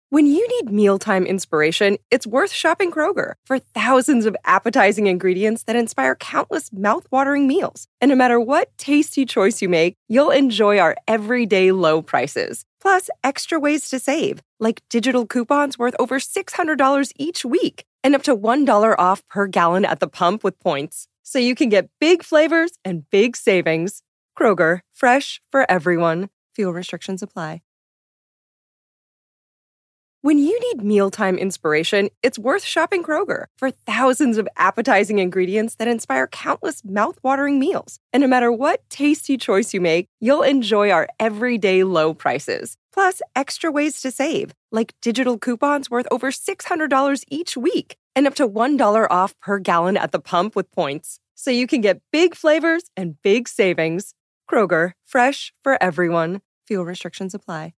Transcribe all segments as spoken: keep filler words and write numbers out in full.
When you need mealtime inspiration, it's worth shopping Kroger for thousands of appetizing ingredients that inspire countless mouth-watering meals. And no matter what tasty choice you make, you'll enjoy our everyday low prices. Plus, extra ways to save, like digital coupons worth over six hundred dollars each week and up to one dollar off per gallon at the pump with points. So you can get big flavors and big savings. Kroger, fresh for everyone. Fuel restrictions apply. When you need mealtime inspiration, it's worth shopping Kroger for thousands of appetizing ingredients that inspire countless mouth-watering meals. And no matter what tasty choice you make, you'll enjoy our everyday low prices. Plus, extra ways to save, like digital coupons worth over six hundred dollars each week and up to one dollar off per gallon at the pump with points. So you can get big flavors and big savings. Kroger, fresh for everyone. Fuel restrictions apply.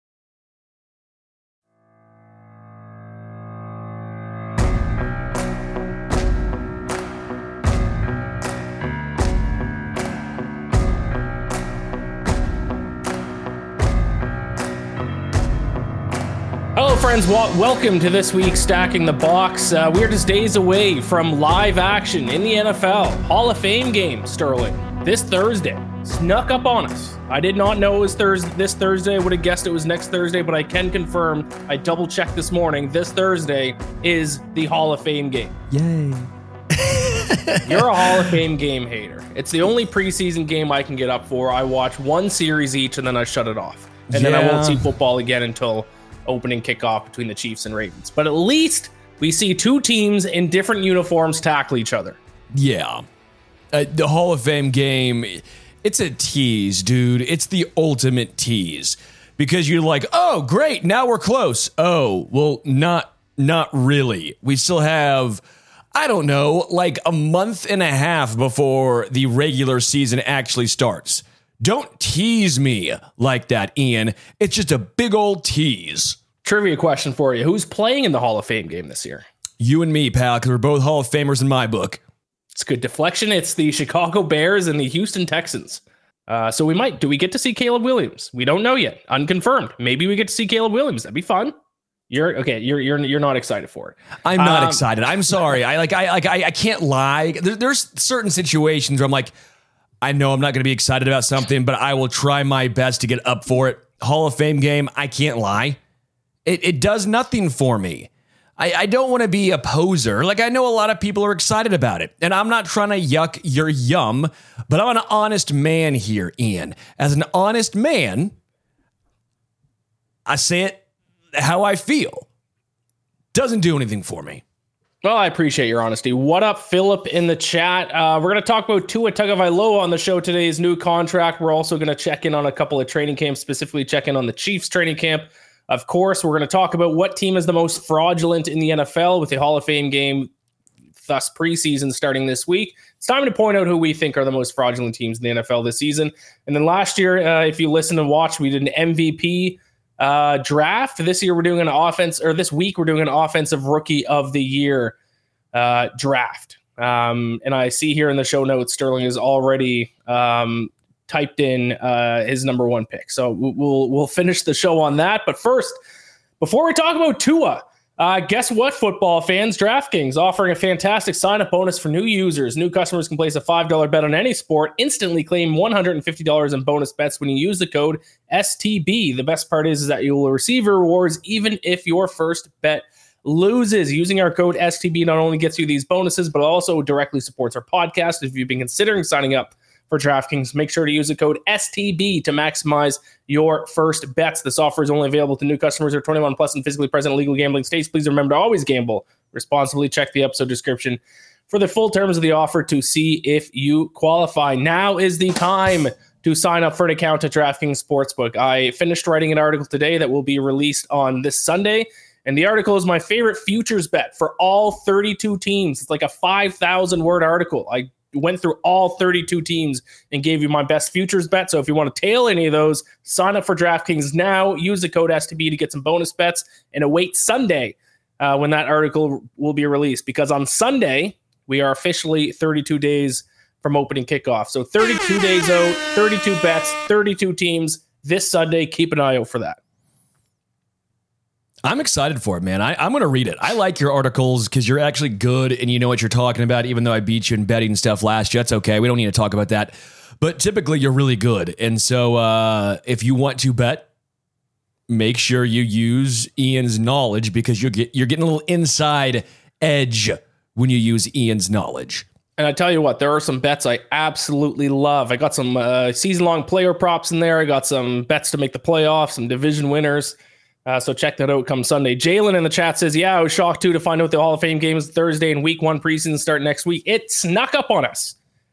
Hello, friends. Well, welcome to this week's Stacking the Box. Uh, we're just days away from live action in the N F L. Hall of Fame game, Sterling, this Thursday. Snuck up on us. I did not know it was Thursday. This Thursday. I would have guessed it was next Thursday, but I can confirm. I double-checked this morning. This Thursday is the Hall of Fame game. Yay. You're a Hall of Fame game hater. It's the only preseason game I can get up for. I watch one series each, and then I shut it off. And Yeah. then I won't see football again until opening kickoff between the Chiefs and Ravens. But at least we see two teams in different uniforms tackle each other. Yeah. Uh, the Hall of Fame game, it's a tease, dude. It's the ultimate tease. Because you're like, oh, great, now we're close. Oh, well, not not really. We still have, I don't know, like a month and a half before the regular season actually starts. Don't tease me like that, Ian. It's just a big old tease. Trivia question for you. Who's playing in the Hall of Fame game this year? You and me, pal, because we're both Hall of Famers in my book. It's good deflection. It's the Chicago Bears and the Houston Texans. Uh, so we might, do we get to see Caleb Williams? We don't know yet. Unconfirmed. Maybe we get to see Caleb Williams. That'd be fun. You're okay. You're you're you're not excited for it. I'm not um, excited. I'm sorry. I like I like I, I can't lie. There, there's certain situations where I'm like, I know I'm not going to be excited about something, but I will try my best to get up for it. Hall of Fame game, I can't lie. It it does nothing for me. I, I don't want to be a poser. Like, I know a lot of people are excited about it, and I'm not trying to yuck your yum, but I'm an honest man here, Ian. As an honest man, I say it how I feel. Doesn't do anything for me. Well, I appreciate your honesty. What up, Philip, in the chat? Uh, we're going to talk about Tua Tagovailoa on the show today, his new contract. We're also going to check in on a couple of training camps, specifically check in on the Chiefs training camp. Of course, we're going to talk about what team is the most fraudulent in the N F L with the Hall of Fame game, thus preseason starting this week. It's time to point out who we think are the most fraudulent teams in the N F L this season. And then last year, uh, if you listen and watch, we did an M V P uh, draft. This year, we're doing an offense, or this week, we're doing an offensive rookie of the year uh, draft. Um, and I see here in the show notes, Sterling is already um, typed in uh, his number one pick. So we'll we'll finish the show on that. But first, before we talk about Tua, uh, guess what, football fans? DraftKings offering a fantastic sign-up bonus for new users. New customers can place a five dollars bet on any sport, instantly claim one hundred fifty dollars in bonus bets when you use the code S T B. The best part is, is that you will receive rewards even if your first bet loses. Using our code S T B not only gets you these bonuses, but also directly supports our podcast. If you've been considering signing up for DraftKings, make sure to use the code S T B to maximize your first bets. This offer is only available to new customers who are twenty-one plus and physically present in legal gambling states. Please remember to always gamble responsibly. Check the episode description for the full terms of the offer to see if you qualify. Now is the time to sign up for an account at DraftKings Sportsbook. I finished writing an article today that will be released on this Sunday, and the article is my favorite futures bet for all thirty-two teams. It's like a five thousand word article. I went through all thirty-two teams and gave you my best futures bet. So if you want to tail any of those, sign up for DraftKings now. Use the code S T B to get some bonus bets and await Sunday uh, when that article will be released. Because on Sunday, we are officially thirty-two days from opening kickoff. So thirty-two days out, thirty-two bets, thirty-two teams this Sunday. Keep an eye out for that. I'm excited for it, man. I, I'm going to read it. I like your articles because you're actually good and you know what you're talking about, even though I beat you in betting stuff last year. That's okay. We don't need to talk about that. But typically, you're really good. And so uh, if you want to bet, make sure you use Ian's knowledge because you're, get, you're getting a little inside edge when you use Ian's knowledge. And I tell you what, there are some bets I absolutely love. I got some uh, season-long player props in there. I got some bets to make the playoffs, some division winners. Uh, so check that out come Sunday. Jalen in the chat says, yeah, I was shocked too to find out the Hall of Fame game is Thursday and week one preseason start next week. It snuck up on us.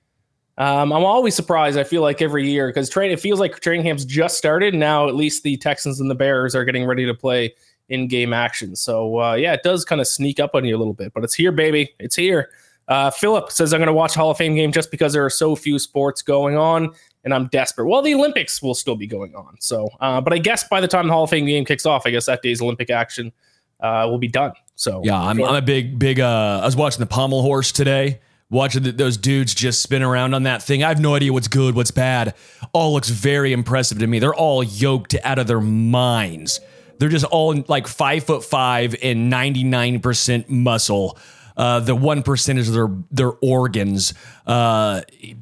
Um, I'm always surprised, I feel like, every year because train, it feels like training camps just started. Now at least the Texans and the Bears are getting ready to play in-game action. So, uh, yeah, it does kind of sneak up on you a little bit. But it's here, baby. It's here. Uh, Philip says, I'm going to watch Hall of Fame game just because there are so few sports going on. And I'm desperate. Well, the Olympics will still be going on. So, uh, but I guess by the time the Hall of Fame game kicks off, I guess that day's Olympic action uh, will be done. So, yeah, I'm, I'm a big, big. Uh, I was watching the pommel horse today, watching the, those dudes just spin around on that thing. I have no idea what's good, what's bad. All looks very impressive to me. They're all yoked out of their minds. They're just all like five foot five and ninety-nine percent muscle. Uh, the one percent is their their organs. Uh,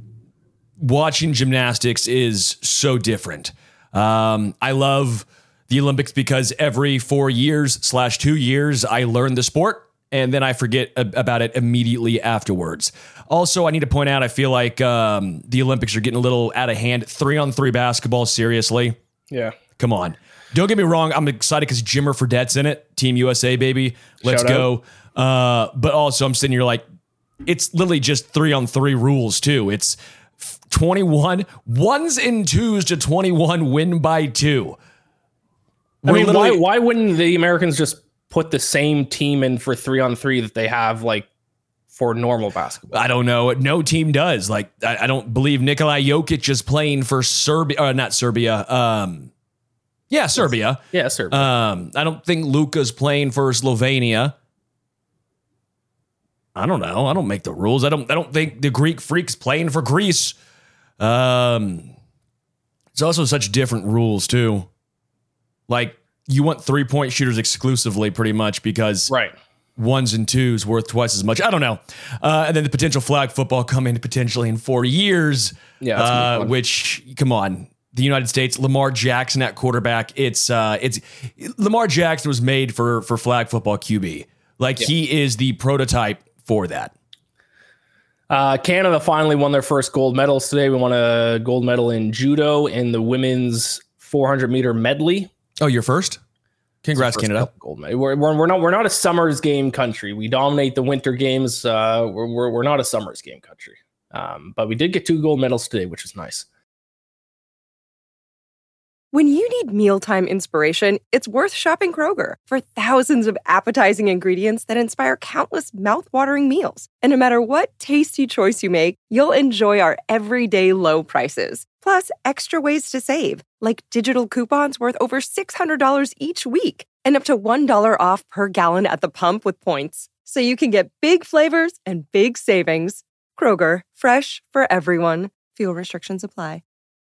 Watching gymnastics is so different. Um, I love the Olympics because every four years slash two years, I learn the sport and then I forget ab- about it immediately afterwards. Also, I need to point out, I feel like um, the Olympics are getting a little out of hand. Three on three basketball, seriously. Yeah. Come on. Don't get me wrong. I'm excited because Jimmer Fredette's in it. Team U S A, baby. Let's Shout go. Uh, but also, I'm sitting here like, it's literally just three on three rules, too. It's twenty-one ones and twos to twenty-one win by two. I mean, why why wouldn't the Americans just put the same team in for three on three that they have like for normal basketball? I don't know. No team does. Like, I, I don't believe Nikola Jokic is playing for Serbia, or not Serbia. Um, yeah, Serbia. Yeah, Serbia. Um, I don't think Luka's playing for Slovenia. I don't know. I don't make the rules. I don't. I don't think the Greek Freak's playing for Greece. Um, it's also such different rules too. Like you want three point shooters exclusively, pretty much, because right. ones and twos worth twice as much. I don't know. Uh, and then the potential flag football coming potentially in four years. Yeah, that's uh, which come on, the United States, Lamar Jackson at quarterback. It's uh, it's Lamar Jackson was made for for flag football Q B. Like yeah. He is the prototype for that. Uh, Canada finally won their first gold medals today. We won a gold medal in judo in the women's four hundred meter medley. Oh, you're first? Congrats, first Canada. Gold medal. We're, we're, we're not we're not a summers game country. We dominate the winter games. Uh, we're, we're we're not a summers game country. Um, but we did get two gold medals today, which is nice. When you need mealtime inspiration, it's worth shopping Kroger for thousands of appetizing ingredients that inspire countless mouthwatering meals. And no matter what tasty choice you make, you'll enjoy our everyday low prices. Plus, extra ways to save, like digital coupons worth over six hundred dollars each week and up to one dollar off per gallon at the pump with points. So you can get big flavors and big savings. Kroger, fresh for everyone. Fuel restrictions apply.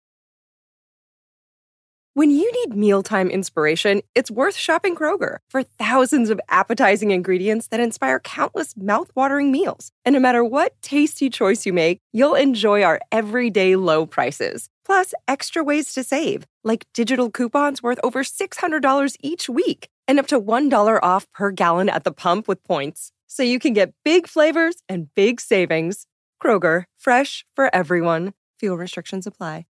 When you need mealtime inspiration, it's worth shopping Kroger for thousands of appetizing ingredients that inspire countless mouthwatering meals. And no matter what tasty choice you make, you'll enjoy our everyday low prices. Plus, extra ways to save, like digital coupons worth over six hundred dollars each week and up to one dollar off per gallon at the pump with points. So you can get big flavors and big savings. Kroger, fresh for everyone. Fuel restrictions apply.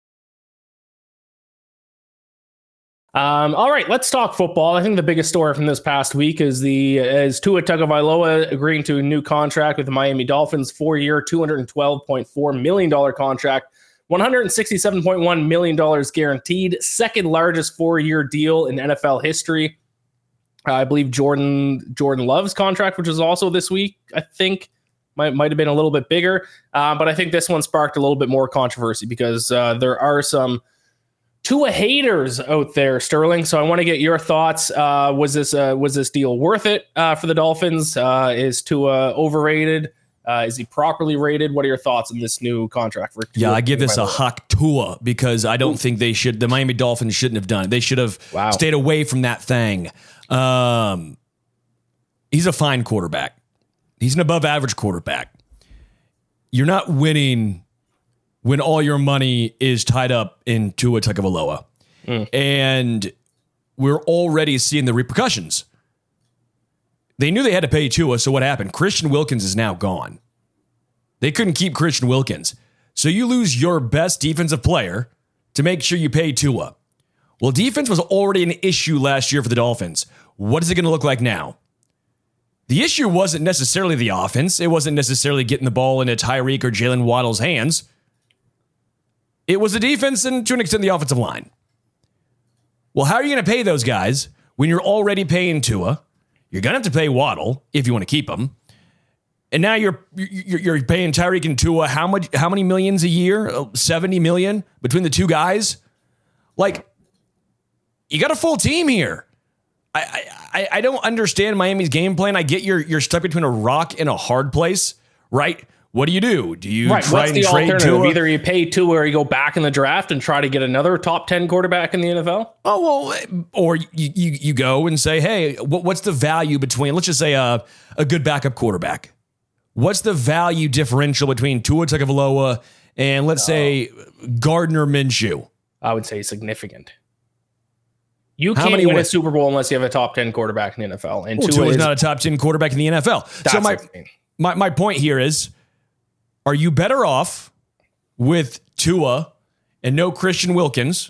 Um, all right, let's talk football. I think the biggest story from this past week is the is Tua Tagovailoa agreeing to a new contract with the Miami Dolphins, four-year, two hundred twelve point four million dollars contract, one hundred sixty-seven point one million dollars guaranteed, second largest four-year deal in N F L history. Uh, I believe Jordan Jordan Love's contract, which was also this week, I think, might might have been a little bit bigger. Uh, but I think this one sparked a little bit more controversy because uh, there are some Tua haters out there, Sterling. So I want to get your thoughts. Uh, was this uh, was this deal worth it uh, for the Dolphins? Uh, is Tua overrated? Uh, is he properly rated? What are your thoughts on this new contract for Tua? Yeah, I give this a Hawk Tua because I don't Ooh. think they should. The Miami Dolphins shouldn't have done it. They should have wow. stayed away from that thing. Um, he's a fine quarterback. He's an above average quarterback. You're not winning when all your money is tied up in Tua Tagovailoa. Mm. And we're already seeing the repercussions. They knew they had to pay Tua, so what happened? Christian Wilkins is now gone. They couldn't keep Christian Wilkins. So you lose your best defensive player to make sure you pay Tua. Well, defense was already an issue last year for the Dolphins. What is it going to look like now? The issue wasn't necessarily the offense. It wasn't necessarily getting the ball into Tyreek or Jalen Waddle's hands. It was the defense and, to an extent, the offensive line. Well, how are you going to pay those guys when you're already paying Tua? You're going to have to pay Waddle if you want to keep him. And now you're you're, you're paying Tyreek and Tua how much? How many millions a year? seventy million between the two guys? Like, you got a full team here. I I, I don't understand Miami's game plan. I get you're, you're stuck between a rock and a hard place, right? What do you do? Do you right. try What's and the trade alternative? Tua? Either you pay Tua or you go back in the draft and try to get another top ten quarterback in the N F L? Oh, well, or you you, you go and say, hey, what, what's the value between, let's just say a, a good backup quarterback. What's the value differential between Tua Tagovailoa and, let's oh. say, Gardner Minshew? I would say significant. You How can't win win? a Super Bowl unless you have a top ten quarterback in the N F L. And well, Tua is not a top ten quarterback in the N F L. So my, my my point here is, are you better off with Tua and no Christian Wilkins?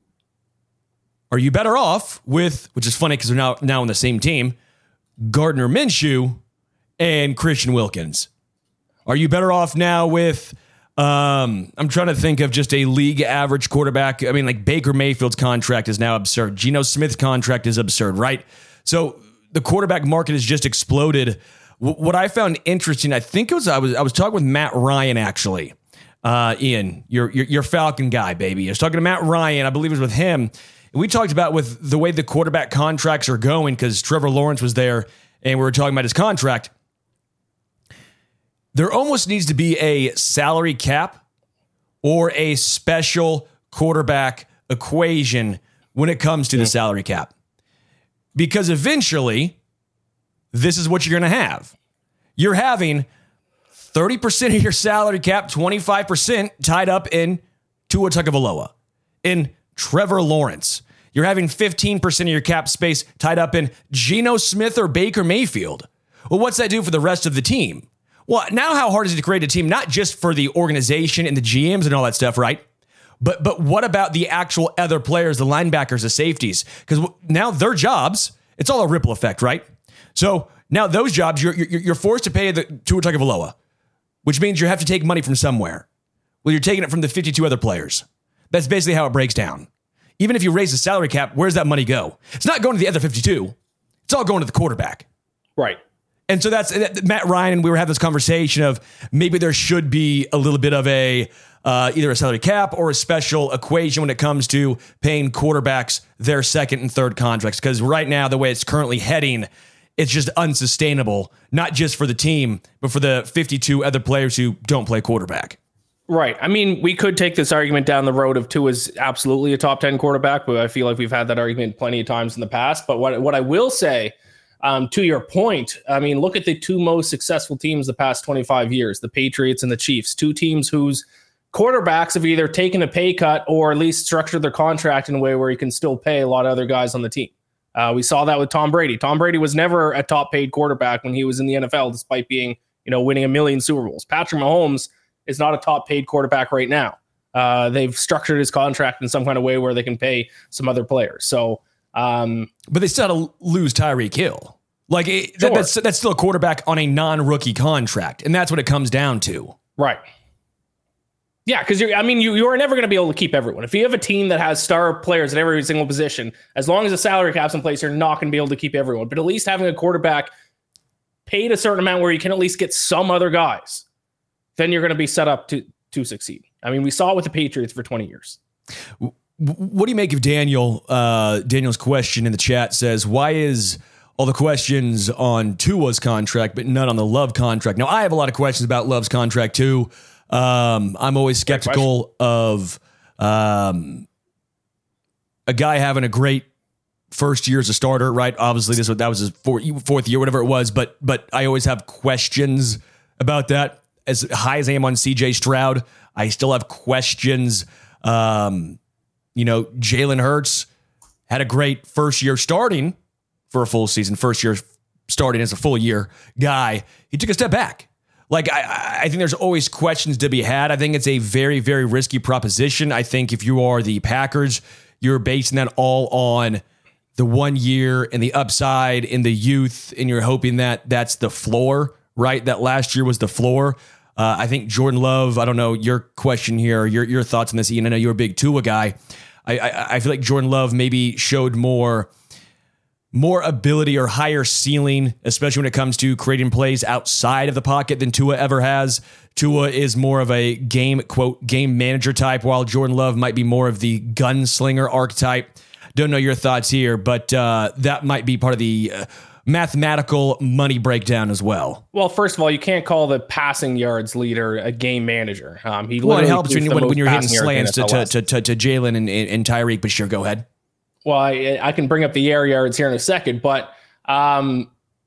Are you better off with, which is funny because they're now, now on the same team, Gardner Minshew and Christian Wilkins? Are you better off now with, um, I'm trying to think of just a league average quarterback. I mean, like Baker Mayfield's contract is now absurd. Geno Smith's contract is absurd, right? So the quarterback market has just exploded. What I found interesting, I think it was I was I was talking with Matt Ryan actually, uh, Ian, your, your your Falcon guy, baby. I was talking to Matt Ryan, I believe it was with him, and we talked about with the way the quarterback contracts are going because Trevor Lawrence was there, and we were talking about his contract. There almost needs to be a salary cap or a special quarterback equation when it comes to the salary cap, because eventually, this is what you're going to have. You're having thirty percent of your salary cap, twenty-five percent tied up in Tua Tagovailoa, in Trevor Lawrence. You're having fifteen percent of your cap space tied up in Geno Smith or Baker Mayfield. Well, what's that do for the rest of the team? Well, now how hard is it to create a team, not just for the organization and the G Ms and all that stuff, right? But but what about the actual other players, the linebackers, the safeties? Because now their jobs, it's all a ripple effect, right? So now those jobs, you're, you're, you're forced to pay the Tua Tagovailoa, which means you have to take money from somewhere. Well, you're taking it from the fifty-two other players. That's basically how it breaks down. Even if you raise the salary cap, where's that money go? It's not going to the other fifty-two. It's all going to the quarterback. Right. And so that's Matt Ryan, and we were having this conversation of maybe there should be a little bit of a uh, either a salary cap or a special equation when it comes to paying quarterbacks their second and third contracts. Because right now, the way it's currently heading, it's just unsustainable, not just for the team, but for the fifty-two other players who don't play quarterback. Right. I mean, we could take this argument down the road of Tua's absolutely a top ten quarterback, but I feel like we've had that argument plenty of times in the past. But what, what I will say, um, to your point, I mean, look at the two most successful teams the past twenty-five years, the Patriots and the Chiefs, two teams whose quarterbacks have either taken a pay cut or at least structured their contract in a way where you can still pay a lot of other guys on the team. Uh, we saw that with Tom Brady. Tom Brady was never a top paid quarterback when he was in the N F L, despite being, you know, winning a million Super Bowls. Patrick Mahomes is not a top paid quarterback right now. Uh, they've structured his contract in some kind of way where they can pay some other players. So, um, but they still had to lose Tyreek Hill. Like it, sure. that, that's that's still a quarterback on a non-rookie contract, and that's what it comes down to. Right. Yeah, because you're. I mean, you you are never going to be able to keep everyone. If you have a team that has star players at every single position, as long as the salary cap's in place, you're not going to be able to keep everyone. But at least having a quarterback paid a certain amount where you can at least get some other guys, then you're going to be set up to to succeed. I mean, we saw it with the Patriots for twenty years. What do you make of Daniel? Uh, Daniel's question in the chat says, "Why is all the questions on Tua's contract, but none on the Love contract. Now, I have a lot of questions about Love's contract too. Um, I'm always skeptical of um, a guy having a great first year as a starter, right? Obviously, this that was his fourth, fourth year, whatever it was. But but I always have questions about that. As high as I am on C J Stroud, I still have questions. Um, you know, Jalen Hurts had a great first year starting for a full season, first year starting as a full year guy. He took a step back. Like, I, I think there's always questions to be had. I think it's a very, very risky proposition. I think if you are the Packers, you're basing that all on the one year and the upside in the youth, and you're hoping that that's the floor, right? That last year was the floor. Uh, I think Jordan Love, I don't know your question here, your your thoughts on this, Ian. I know you're a big Tua guy. I, I, I feel like Jordan Love maybe showed more, more ability or higher ceiling, especially when it comes to creating plays outside of the pocket than Tua ever has. Tua is more of a game, quote, game manager type, while Jordan Love might be more of the gunslinger archetype. Don't know your thoughts here, but uh, that might be part of the uh, mathematical money breakdown as well. Well, first of all, you can't call the passing yards leader a game manager. Um, he well, it helps when, when, when you're hitting slants to, to, to, to, to Jalen and, and Tyreek, but sure, go ahead. Well, I, I can bring up the air yards here in a second, but um,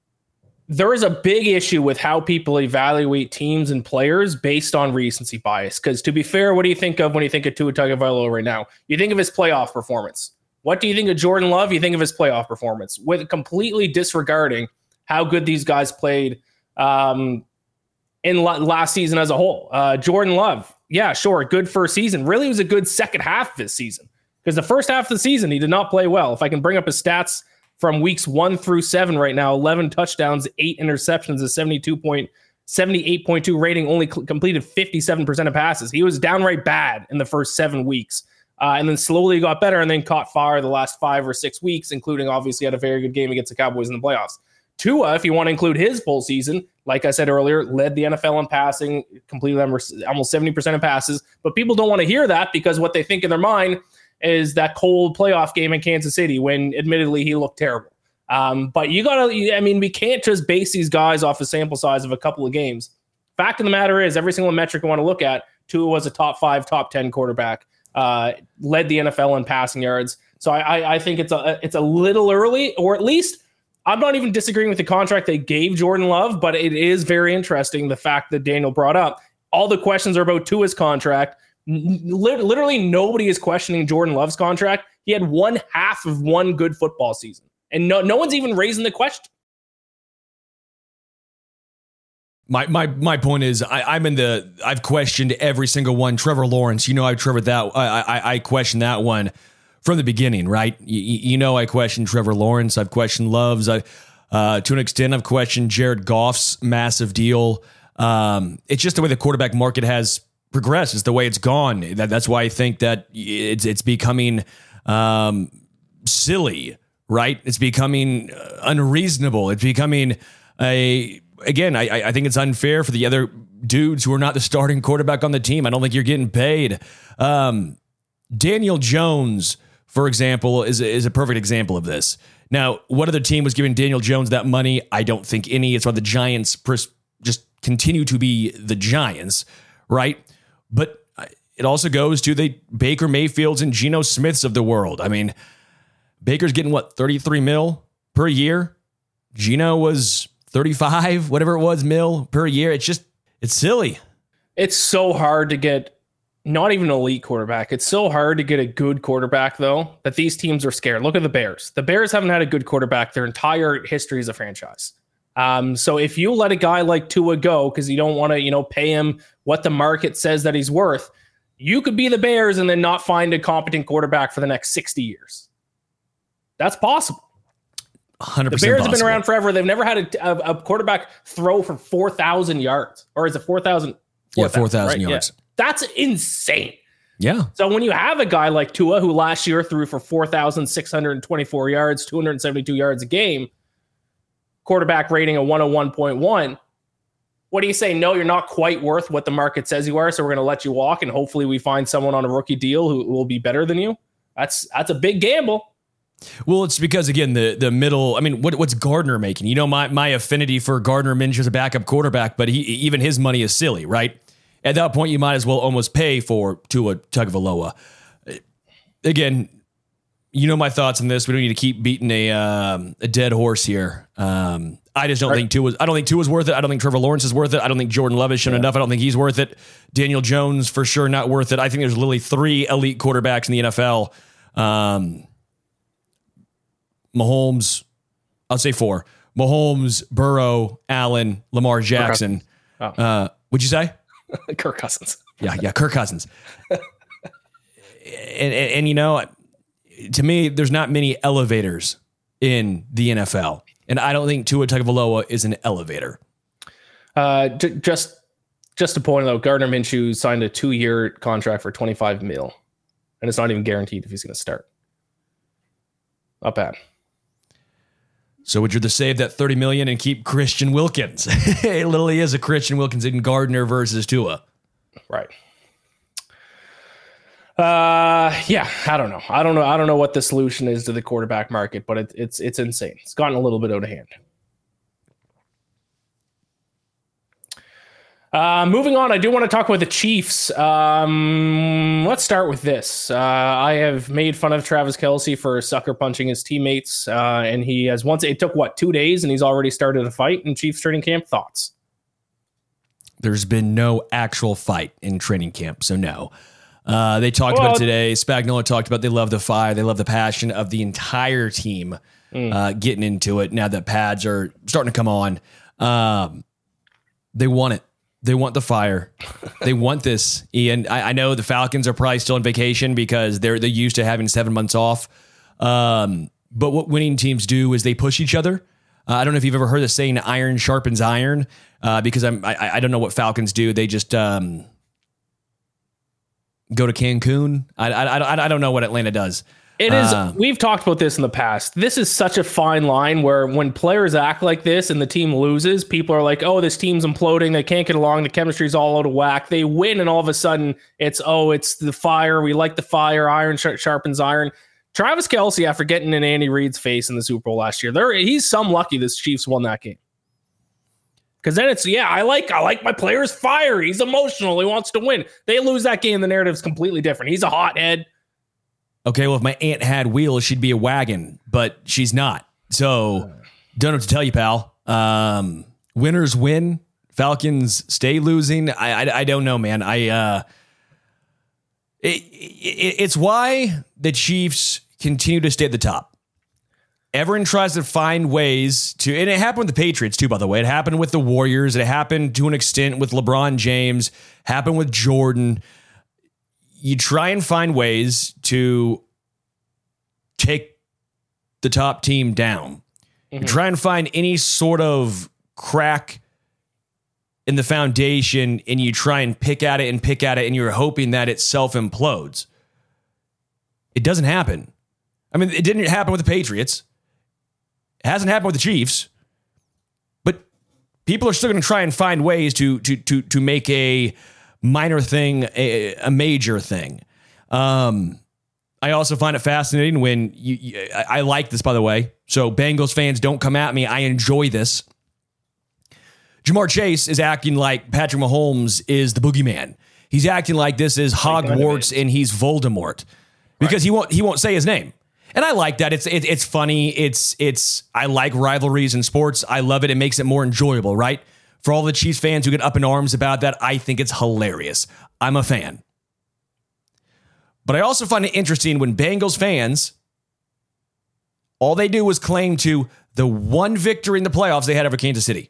there is a big issue with how people evaluate teams and players based on recency bias. Because to be fair, what do you think of when you think of Tua Tagovailoa right now? You think of his playoff performance. What do you think of Jordan Love? You think of his playoff performance, with completely disregarding how good these guys played um, in la- last season as a whole. Uh, Jordan Love, yeah, sure, good first season. Really was a good second half of this season, because the first half of the season, he did not play well. If I can bring up his stats from weeks one through seven right now, eleven touchdowns, eight interceptions, a seventy-two point, seventy-eight point two rating, only cl- completed fifty-seven percent of passes. He was downright bad in the first seven weeks. Uh, and then slowly got better and then caught fire the last five or six weeks, including obviously had a very good game against the Cowboys in the playoffs. Tua, if you want to include his full season, like I said earlier, led the N F L in passing, completed almost seventy percent of passes. But people don't want to hear that, because what they think in their mind is that cold playoff game in Kansas City when admittedly he looked terrible. Um, but you got to, I mean, we can't just base these guys off a sample size of a couple of games. Fact of the matter is, every single metric you want to look at, Tua was a top five, top ten quarterback. Uh, led the N F L in passing yards. So I, I, I think it's a it's a little early, or at least I'm not even disagreeing with the contract they gave Jordan Love, but it is very interesting, the fact that Daniel brought up. All the questions are about Tua's contract. Literally nobody is questioning Jordan Love's contract. He had one half of one good football season, and no, no one's even raising the question. My my my point is, I, I'm in the. I've questioned every single one. Trevor Lawrence, you know, I've Trevor that. I I, I questioned that one from the beginning, right? You, you know, I questioned Trevor Lawrence. I've questioned Love's. I uh, to an extent, I've questioned Jared Goff's massive deal. Um, it's just the way the quarterback market has progressed. It's the way it's gone. That that's why I think that it's it's becoming um, silly, right? It's becoming unreasonable. It's becoming a Again, I, I think it's unfair for the other dudes who are not the starting quarterback on the team. I don't think you're getting paid. Um, Daniel Jones, for example, is, is a perfect example of this. Now, what other team was giving Daniel Jones that money? I don't think any. It's why the Giants pers- just continue to be the Giants, right? But it also goes to the Baker Mayfields and Geno Smiths of the world. I mean, Baker's getting, what, thirty-three mil per year? Geno was thirty-five, whatever it was, mil per year. It's just, it's silly. It's so hard to get not even an elite quarterback. It's so hard to get a good quarterback, though, that these teams are scared. Look at the Bears. The Bears haven't had a good quarterback their entire history as a franchise. Um, so if you let a guy like Tua go because you don't want to, you know, pay him what the market says that he's worth, you could be the Bears and then not find a competent quarterback for the next sixty years. That's possible. one hundred percent the Bears possible. have been around forever. They've never had a, a, a quarterback throw for four thousand yards. Or is it four thousand? Yeah, four thousand right? yards. Yeah. That's insane. Yeah. So when you have a guy like Tua, who last year threw for four thousand six hundred twenty-four yards, two hundred seventy-two yards a game, quarterback rating of one oh one point one, what do you say? No, you're not quite worth what the market says you are, so we're going to let you walk, and hopefully we find someone on a rookie deal who will be better than you. That's that's a big gamble. Well, it's because, again, the the middle, I mean, what what's Gardner making? You know, my my affinity for Gardner Minshew as a backup quarterback, but he even his money is silly, right? At that point, you might as well almost pay for Tua Tagovailoa. Again, you know my thoughts on this. We don't need to keep beating a um, a dead horse here. Um, I just don't right. think Tua's. I don't think Tua's worth it. I don't think Trevor Lawrence is worth it. I don't think Jordan Love has shown yeah. enough. I don't think he's worth it. Daniel Jones for sure not worth it. I think there's literally three elite quarterbacks in the N F L. Um, Mahomes, I'll say four. Mahomes, Burrow, Allen, Lamar Jackson. Oh. Uh, what'd you say? Kirk Cousins. Yeah, yeah, Kirk Cousins. and, and, and, you know, to me, there's not many elevators in the N F L. And I don't think Tua Tagovailoa is an elevator. Uh, j- just just to point out, Gardner Minshew signed a two-year contract for twenty-five mil. And it's not even guaranteed if he's going to start. Not bad. So would you rather save that thirty million dollars and keep Christian Wilkins? It literally is a Christian Wilkins in Gardner versus Tua. Right. Uh, yeah, I don't know. I don't know. I don't know what the solution is to the quarterback market, but it, it's it's insane. It's gotten a little bit out of hand. Uh, moving on, I do want to talk about the Chiefs. Um, let's start with this. Uh, I have made fun of Travis Kelce for sucker punching his teammates, uh, and he has once. It took what two days, and he's already started a fight in Chiefs training camp. Thoughts? There's been no actual fight in training camp, so no. Uh, they talked well, about it today. Spagnuolo talked about they love the fire, they love the passion of the entire team mm. uh, getting into it. Now that pads are starting to come on, um, they want it. They want the fire. They want this. Ian, I, I know the Falcons are probably still on vacation because they're they're used to having seven months off. Um, but what winning teams do is they push each other. Uh, I don't know if you've ever heard the saying "iron sharpens iron," uh, because I'm I, I don't know what Falcons do. They just um, go to Cancun. I, I I don't know what Atlanta does. It is. Uh, we've talked about this in the past. This is such a fine line where when players act like this and the team loses, people are like, oh, this team's imploding. They can't get along. The chemistry's all out of whack. They win, and all of a sudden it's, oh, it's the fire. We like the fire. Iron sharpens iron. Travis Kelce, after getting in Andy Reid's face in the Super Bowl last year, there he's some lucky this Chiefs won that game. Because then it's, yeah, I like I like my player's fire. He's emotional. He wants to win. They lose that game. The narrative's completely different. He's a hothead. Okay, well, if my aunt had wheels, she'd be a wagon, but she's not. So, don't know what to tell you, pal. Um, winners win. Falcons stay losing. I I, I don't know, man. I uh, it, it, it's why the Chiefs continue to stay at the top. Everyone tries to find ways to, and it happened with the Patriots too, by the way. It happened with the Warriors. It happened to an extent with LeBron James. Happened with Jordan. You try and find ways to take the top team down. Mm-hmm. You try and find any sort of crack in the foundation, and you try and pick at it and pick at it, and you're hoping that it self-implodes. It doesn't happen. I mean, it didn't happen with the Patriots. It hasn't happened with the Chiefs. But people are still going to try and find ways to to to to make a minor thing a, a major thing. Um, I also find it fascinating when you, you I, I like this, by the way. So Bengals fans, don't come at me. I enjoy this. Jamar Chase is acting like Patrick Mahomes is the boogeyman. He's acting like this is Hogwarts and he's Voldemort because right. he won't he won't say his name. And I like that. It's it, it's funny. It's it's I like rivalries in sports. I love it. It makes it more enjoyable, right? For all the Chiefs fans who get up in arms about that, I think it's hilarious. I'm a fan. But I also find it interesting when Bengals fans, all they do is claim to the one victory in the playoffs they had over Kansas City.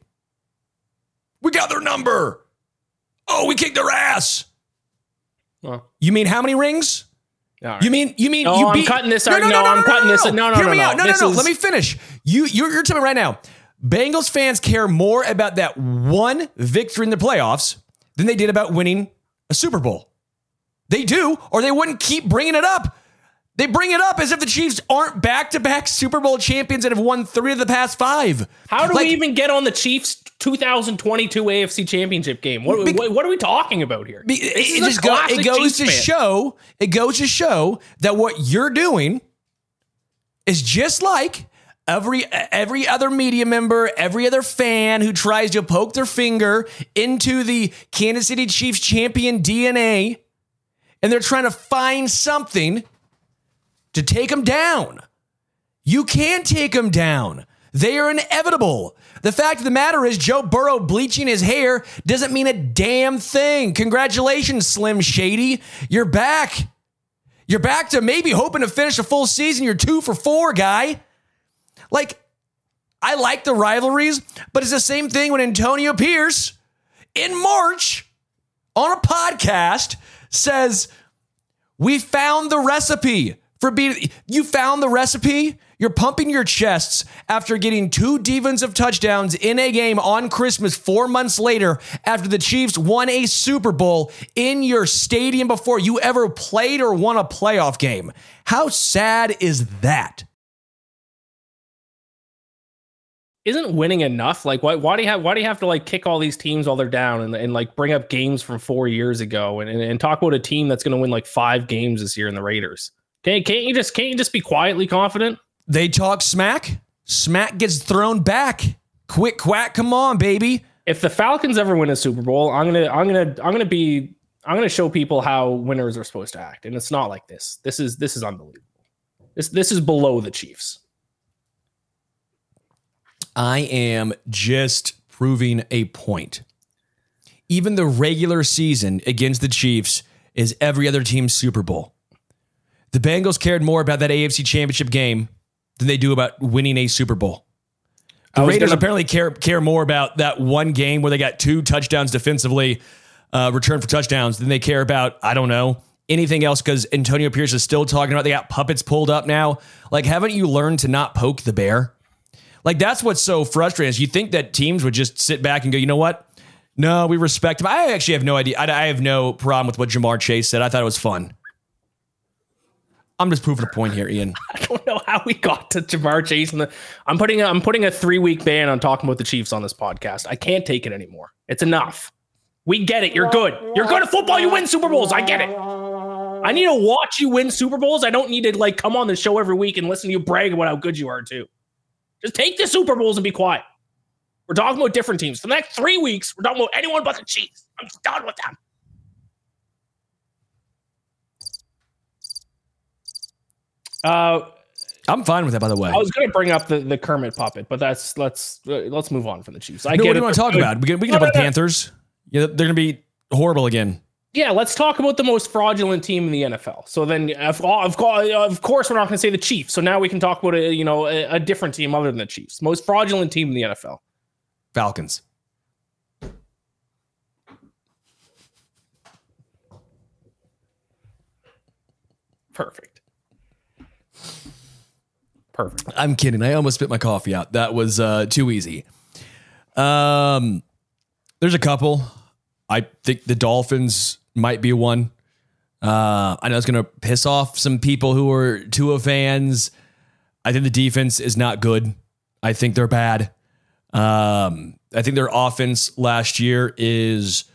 We got their number. Oh, we kicked their ass. Well, you mean how many rings? Right. You mean you mean no, you I'm beat? cutting this. No, no, no, no, no, I'm no, cutting no, this. no, No, no, Hear no, me no. out. No, no, this no. is... Let me finish. You, you're, you're telling me right now. Bengals fans care more about that one victory in the playoffs than they did about winning a Super Bowl. They do, or they wouldn't keep bringing it up. They bring it up as if the Chiefs aren't back-to-back Super Bowl champions and have won three of the past five. How do like, we even get on the Chiefs two thousand twenty-two A F C Championship game? What, be, what, what are we talking about here? Be, it, just go, it goes Chiefs to fan. show. It goes to show that what you're doing is just like every every other media member, every other fan who tries to poke their finger into the Kansas City Chiefs champion D N A, and they're trying to find something to take them down. You can't take them down. They are inevitable. The fact of the matter is Joe Burrow bleaching his hair doesn't mean a damn thing. Congratulations, Slim Shady. You're back. You're back to maybe hoping to finish a full season. You're two for four, guy. Like, I like the rivalries, but it's the same thing when Antonio Pierce in March on a podcast says, we found the recipe for beating. You found the recipe? You're pumping your chests after getting two defensive touchdowns in a game on Christmas four months later after the Chiefs won a Super Bowl in your stadium before you ever played or won a playoff game. How sad is that? Isn't winning enough? Like, why, why do you have, why do you have to like kick all these teams while they're down and, and like bring up games from four years ago and, and, and talk about a team that's going to win like five games this year in the Raiders? Can't, can't you just, can't you just be quietly confident? They talk smack. Smack gets thrown back. Quick quack, come on, baby. If the Falcons ever win a Super Bowl, I'm gonna, I'm gonna, I'm gonna be, I'm gonna show people how winners are supposed to act, and it's not like this. This is, this is unbelievable. This, this is below the Chiefs. I am just proving a point. Even the regular season against the Chiefs is every other team's Super Bowl. The Bengals cared more about that A F C Championship game than they do about winning a Super Bowl. The Raiders gonna, apparently care care more about that one game where they got two touchdowns defensively, uh, returned for touchdowns, than they care about, I don't know, anything else, because Antonio Pierce is still talking about they got puppets pulled up now. Like, haven't you learned to not poke the bear? Like, that's what's so frustrating is you think that teams would just sit back and go, you know what? No, we respect him. I actually have no idea. I, I have no problem with what Jamar Chase said. I thought it was fun. I'm just proving a point here, Ian. I don't know how we got to Jamar Chase. And the, I'm putting a, I'm putting a three week ban on talking about the Chiefs on this podcast. I can't take it anymore. It's enough. We get it. You're good. You're good at football. You win Super Bowls. I get it. I need to watch you win Super Bowls. I don't need to like come on the show every week and listen to you brag about how good you are too. Just take the Super Bowls and be quiet. We're talking about different teams. For the next three weeks, we're talking about anyone but the Chiefs. I'm done with them. Uh, I'm fine with that, by the way. I was going to bring up the, the Kermit puppet, but that's let's uh, let's move on from the Chiefs. I no, get what do it. you want to talk good. about? We can, we can no, talk about no, the no. Panthers. Yeah, they're going to be horrible again. Yeah, let's talk about the most fraudulent team in the N F L. So then, of, of, of course, we're not going to say the Chiefs. So now we can talk about a you know a, a different team other than the Chiefs. Most fraudulent team in the N F L. Falcons. Perfect. Perfect. I'm kidding. I almost spit my coffee out. That was uh, too easy. Um, there's a couple. I think the Dolphins might be one. Uh, I know it's going to piss off some people who are Tua fans. I think the defense is not good. I think they're bad. Um, I think their offense last year is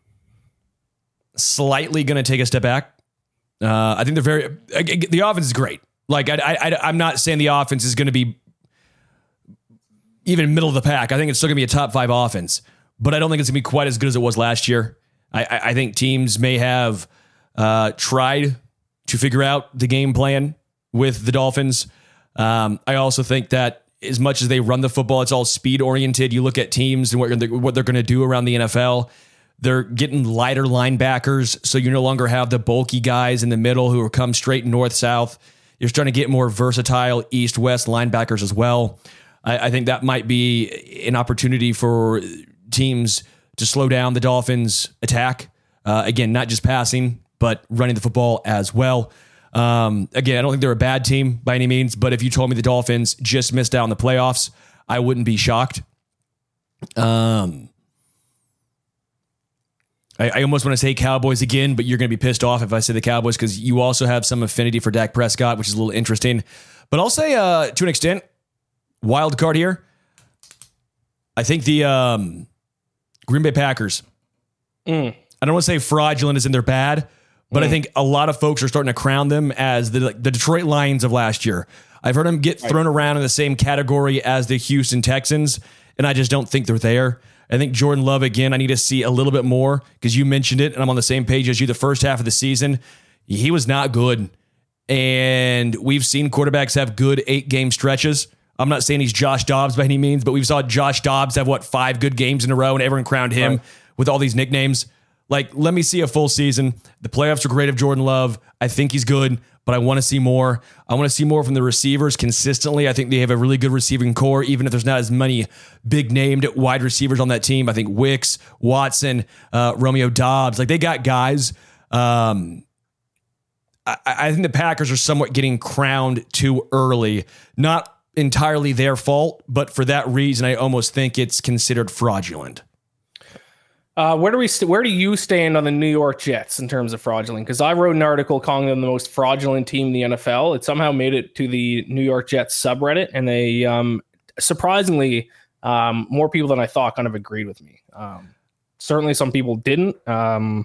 slightly going to take a step back. Uh, I think they're very. The offense is great. Like I, I, I'm not saying the offense is going to be even middle of the pack. I think it's still going to be a top five offense, but I don't think it's going to be quite as good as it was last year. I, I, I think teams may have uh, tried to figure out the game plan with the Dolphins. Um, I also think that as much as they run the football, it's all speed oriented. You look at teams and what they're, what they're going to do around the N F L. They're getting lighter linebackers, so you no longer have the bulky guys in the middle who are come straight north-south. You're starting to get more versatile east-west linebackers as well. I, I think that might be an opportunity for teams to slow down the Dolphins' attack. Uh, again, not just passing, but running the football as well. Um, again, I don't think they're a bad team by any means, but if you told me the Dolphins just missed out on the playoffs, I wouldn't be shocked. Um, I, I almost want to say Cowboys again, but you're going to be pissed off if I say the Cowboys because you also have some affinity for Dak Prescott, which is a little interesting. But I'll say, uh, to an extent, wild card here. I think the um, Green Bay Packers. Mm. I don't want to say fraudulent as in they're bad, but mm. I think a lot of folks are starting to crown them as the like, the Detroit Lions of last year. I've heard them get right. thrown around in the same category as the Houston Texans, and I just don't think they're there. I think Jordan Love, again, I need to see a little bit more because you mentioned it, and I'm on the same page as you. The first half of the season, he was not good. And we've seen quarterbacks have good eight-game stretches. I'm not saying he's Josh Dobbs by any means, but we've saw Josh Dobbs have, what, five good games in a row, and everyone crowned him right. with all these nicknames. Like, let me see a full season. The playoffs are great of Jordan Love. I think he's good, but I want to see more. I want to see more from the receivers consistently. I think they have a really good receiving core, even if there's not as many big-named wide receivers on that team. I think Wicks, Watson, uh, Romeo Dobbs, like they got guys. Um, I, I think the Packers are somewhat getting crowned too early. Not entirely their fault, but for that reason, I almost think it's considered fraudulent. Uh, where do we st- where do you stand on the New York Jets in terms of fraudulent? Because I wrote an article calling them the most fraudulent team in the N F L. It somehow made it to the New York Jets subreddit, and they um, surprisingly um, more people than I thought kind of agreed with me. Um, certainly, some people didn't. Um,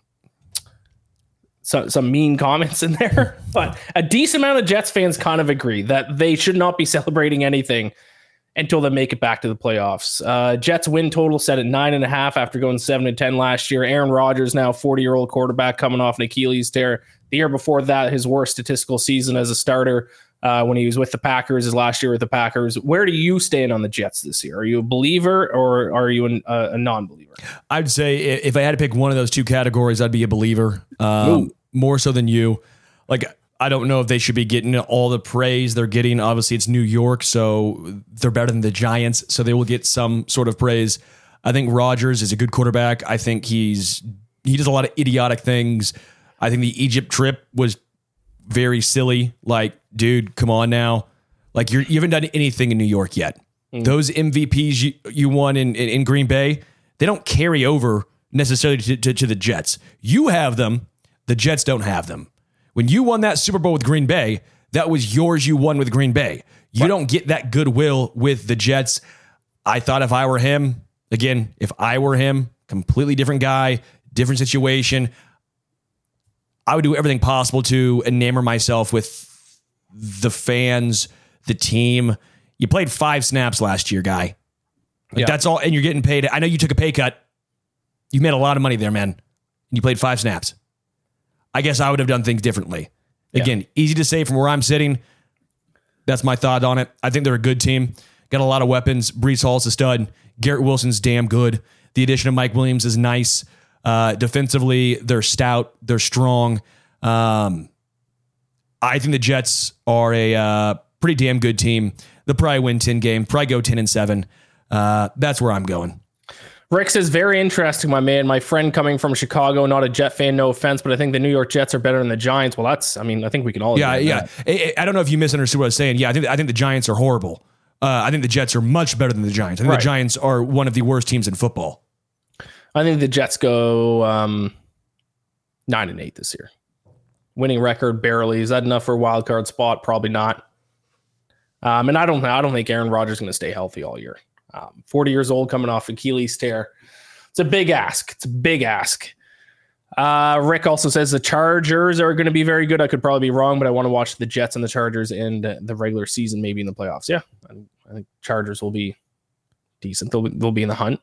Some, some mean comments in there, but a decent amount of Jets fans kind of agree that they should not be celebrating anything until they make it back to the playoffs. Uh, Jets win total set at nine and a half after going seven and ten last year. Aaron Rodgers, now forty year old quarterback, coming off an Achilles tear. The year before that, his worst statistical season as a starter uh, when he was with the Packers, his last year with the Packers. Where do you stand on the Jets this year? Are you a believer or are you an, uh, a non-believer? I'd say if I had to pick one of those two categories, I'd be a believer. Um, more so than you. Like, I don't know if they should be getting all the praise they're getting. Obviously, it's New York, so they're better than the Giants, so they will get some sort of praise. I think Rodgers is a good quarterback. I think he's he does a lot of idiotic things. I think the Egypt trip was very silly. Like, dude, come on now. Like, you're, you haven't done anything in New York yet. Mm. Those M V Ps you, you won in, in, in Green Bay, they don't carry over necessarily to, to, to the Jets. You have them. The Jets don't have them. When you won that Super Bowl with Green Bay, that was yours. You won with Green Bay. You right. don't get that goodwill with the Jets. I thought if I were him, again, if I were him, completely different guy, different situation, I would do everything possible to enamor myself with the fans, the team. You played five snaps last year, guy. Like, yeah. That's all, and you're getting paid. I know you took a pay cut. You made a lot of money there, man. And you played five snaps. I guess I would have done things differently. Again, yeah. easy to say from where I'm sitting. That's my thought on it. I think they're a good team. Got a lot of weapons. Breece Hall's a stud. Garrett Wilson's damn good. The addition of Mike Williams is nice. Uh, defensively, they're stout. They're strong. Um, I think the Jets are a uh, pretty damn good team. They'll probably win ten games. Probably go ten and seven. Uh, that's where I'm going. Rick says, very interesting, my man. My friend coming from Chicago, not a Jet fan, no offense, but I think the New York Jets are better than the Giants. Well, that's, I mean, I think we can all Yeah, agree yeah. I, I don't know if you misunderstood what I was saying. Yeah, I think I think the Giants are horrible. Uh, I think the Jets are much better than the Giants. I think right. the Giants are one of the worst teams in football. I think the Jets go um, nine and eight this year. Winning record barely. Is that enough for a wild card spot? Probably not. Um, and I don't, I don't think Aaron Rodgers is going to stay healthy all year. Um, forty years old, coming off Achilles tear. It's a big ask. It's a big ask. Uh, Rick also says the Chargers are going to be very good. I could probably be wrong, but I want to watch the Jets and the Chargers in the regular season, maybe in the playoffs. Yeah, I think Chargers will be decent. They'll, they'll be in the hunt.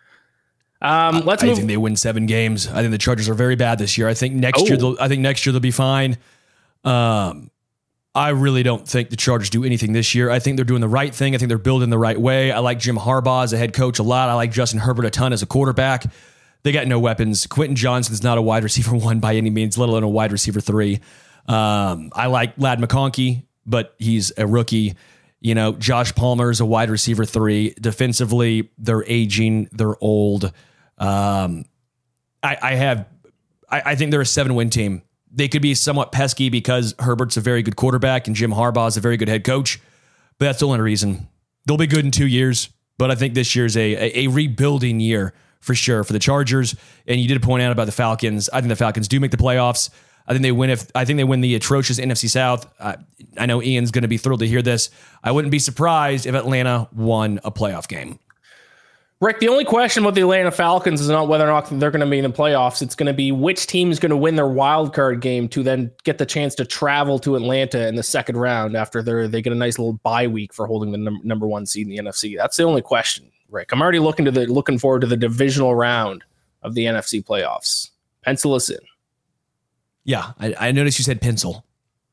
Um, let's I move. think they win seven games. I think the Chargers are very bad this year. I think next oh. year, they'll, I think next year they'll be fine. Um, I really don't think the Chargers do anything this year. I think they're doing the right thing. I think they're building the right way. I like Jim Harbaugh as a head coach a lot. I like Justin Herbert a ton as a quarterback. They got no weapons. Quentin Johnson's not a wide receiver one by any means, let alone a wide receiver three. Um, I like Ladd McConkey, but he's a rookie. You know, Josh Palmer is a wide receiver three. Defensively, they're aging. They're old. Um, I, I have, I, I think they're a seven win team. They could be somewhat pesky because Herbert's a very good quarterback and Jim Harbaugh is a very good head coach, but that's the only reason. They'll be good in two years, but I think this year's a, a, a rebuilding year for sure for the Chargers. And you did point out about the Falcons. I think the Falcons do make the playoffs. I think they win if I think they win the atrocious N F C South. Uh, I know Ian's going to be thrilled to hear this. I wouldn't be surprised if Atlanta won a playoff game. Rick, the only question about the Atlanta Falcons is not whether or not they're going to be in the playoffs. It's going to be which team is going to win their wild card game to then get the chance to travel to Atlanta in the second round after they they get a nice little bye week for holding the num- number one seed in the N F C. That's the only question, Rick. I'm already looking to the looking forward to the divisional round of the N F C playoffs. Pencil us in. Yeah, I, I noticed you said pencil.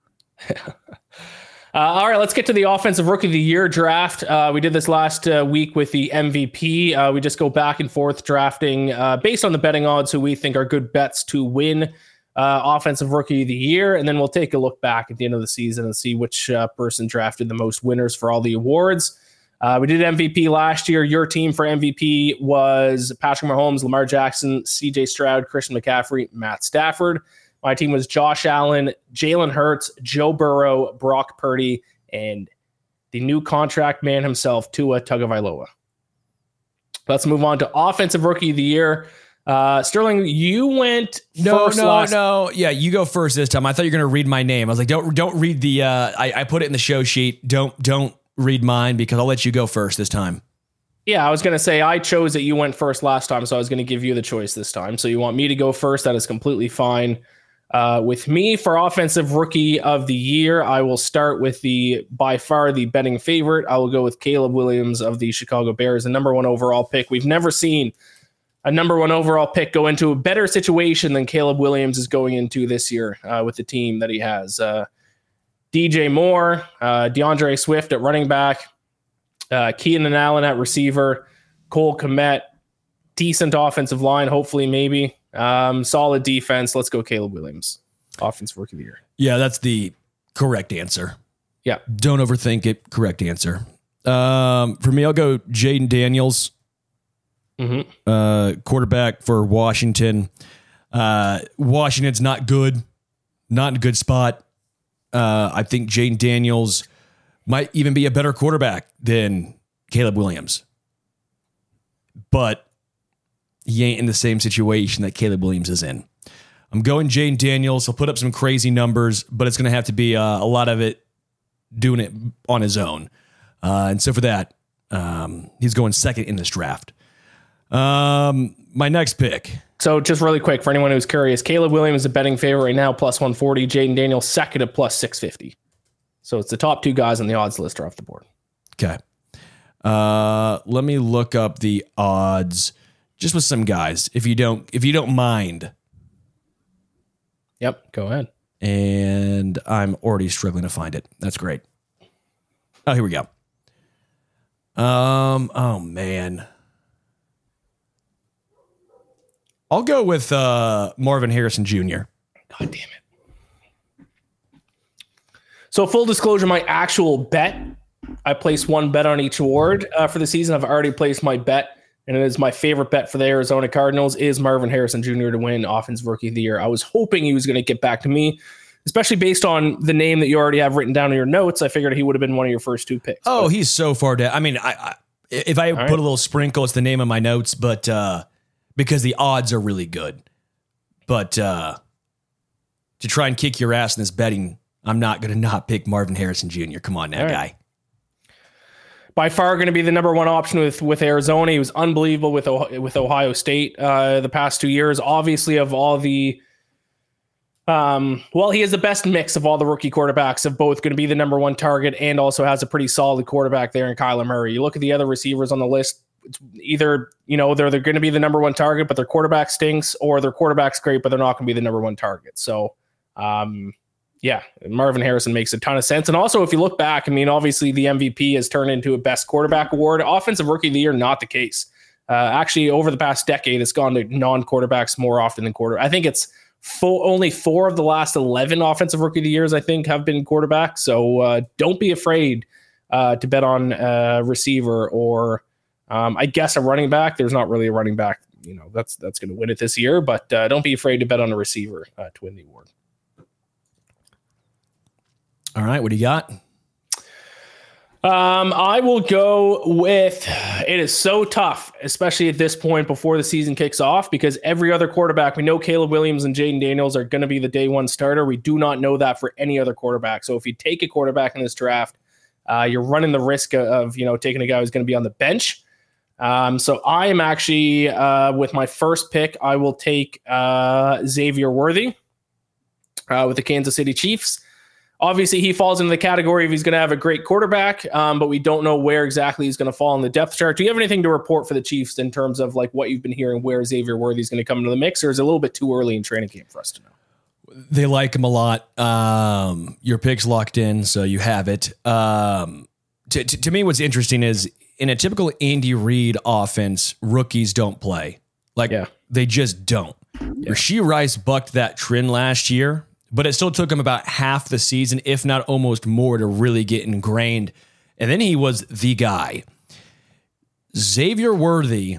Uh, all right, let's get to the Offensive Rookie of the Year draft. Uh, we did this last uh, week with the M V P. Uh, we just go back and forth drafting uh, based on the betting odds who we think are good bets to win uh, Offensive Rookie of the Year. And then we'll take a look back at the end of the season and see which uh, person drafted the most winners for all the awards. Uh, we did M V P last year. Your team for M V P was Patrick Mahomes, Lamar Jackson, C J Stroud, Christian McCaffrey, Matt Stafford. My team was Josh Allen, Jalen Hurts, Joe Burrow, Brock Purdy, and the new contract man himself, Tua Tagovailoa. Let's move on to Offensive Rookie of the Year. Uh, Sterling, you went no, first. No, last- no, Yeah, you go first this time. I thought you were going to read my name. I was like, don't don't read the. Uh, I, I put it in the show sheet. Don't don't read mine because I'll let you go first this time. Yeah, I was going to say I chose that you went first last time, so I was going to give you the choice this time. So you want me to go first? That is completely fine. Uh, with me for Offensive Rookie of the Year, I will start with the by far the betting favorite. I will go with Caleb Williams of the Chicago Bears, the number one overall pick. We've never seen a number one overall pick go into a better situation than Caleb Williams is going into this year uh, with the team that he has. Uh, D J Moore, uh, DeAndre Swift at running back, uh, Keenan Allen at receiver, Cole Kmet, decent offensive line, hopefully maybe. Um, solid defense. Let's go Caleb Williams, Offensive Rookie of the Year. Yeah, that's the correct answer. Yeah. Don't overthink it. Correct answer. Um, for me, I'll go Jaden Daniels, Mm-hmm. uh, quarterback for Washington. Uh, Washington's not good, not in a good spot. Uh, I think Jaden Daniels might even be a better quarterback than Caleb Williams, but he ain't in the same situation that Caleb Williams is in. I'm going Jaden Daniels. He'll put up some crazy numbers, but it's going to have to be uh, a lot of it doing it on his own. Uh, and so for that, um, he's going second in this draft. Um, my next pick. So just really quick, for anyone who's curious, Caleb Williams is a betting favorite right now, plus one forty. Jaden Daniels second at plus six fifty. So it's the top two guys on the odds list are off the board. Okay. Uh, let me look up the odds just with some guys, if you don't, if you don't mind. Yep, go ahead. And I'm already struggling to find it. That's great. Oh, here we go. Um, oh man. I'll go with uh, Marvin Harrison Junior God damn it. So full disclosure, my actual bet, I placed one bet on each award uh, for the season. I've already placed my bet, and it is my favorite bet for the Arizona Cardinals is Marvin Harrison Junior to win Offensive Rookie of the Year. I was hoping he was going to get back to me, especially based on the name that you already have written down in your notes. I figured he would have been one of your first two picks. Oh, but, he's so far down. I mean, I, I if I put right. a little sprinkle, it's the name of my notes, but uh, because the odds are really good. But uh, to try and kick your ass in this betting, I'm not going to not pick Marvin Harrison Junior Come on now, All right. guy. By far going to be the number one option with, with Arizona. He was unbelievable with, with Ohio State uh, the past two years. Obviously, of all the... Um, well, he has the best mix of all the rookie quarterbacks of both going to be the number one target and also has a pretty solid quarterback there in Kyler Murray. You look at the other receivers on the list, it's either, you know, they're, they're going to be the number one target, but their quarterback stinks, or their quarterback's great, but they're not going to be the number one target. So, um, yeah, Marvin Harrison makes a ton of sense. And also, if you look back, I mean, obviously the M V P has turned into a best quarterback award. Offensive Rookie of the Year, not the case. Uh, actually, over the past decade, it's gone to non-quarterbacks more often than quarter. I think it's full, only four of the last eleven Offensive Rookie of the Years, I think, have been quarterbacks. So uh, don't be afraid uh, to bet on a receiver or um, I guess a running back. There's not really a running back, you know, that's that's going to win it this year. But uh, don't be afraid to bet on a receiver uh, to win the award. All right, what do you got? Um, I will go with, it is so tough, especially at this point before the season kicks off, because every other quarterback, we know Caleb Williams and Jaden Daniels are going to be the day one starter. We do not know that for any other quarterback. So if you take a quarterback in this draft, uh, you're running the risk of, you know, taking a guy who's going to be on the bench. Um, so I am actually, uh, with my first pick, I will take uh, Xavier Worthy uh, with the Kansas City Chiefs. Obviously, he falls into the category of he's going to have a great quarterback, um, but we don't know where exactly he's going to fall in the depth chart. Do you have anything to report for the Chiefs in terms of like what you've been hearing, where Xavier Worthy is going to come into the mix, or is it a little bit too early in training camp for us to know? They like him a lot. Um, your pick's locked in, so you have it. Um, to, to, to me, what's interesting is in a typical Andy Reid offense, rookies don't play. Like, yeah. they just don't. Yeah. Rashee Rice bucked that trend last year, but it still took him about half the season, if not almost more, to really get ingrained. And then he was the guy. Xavier Worthy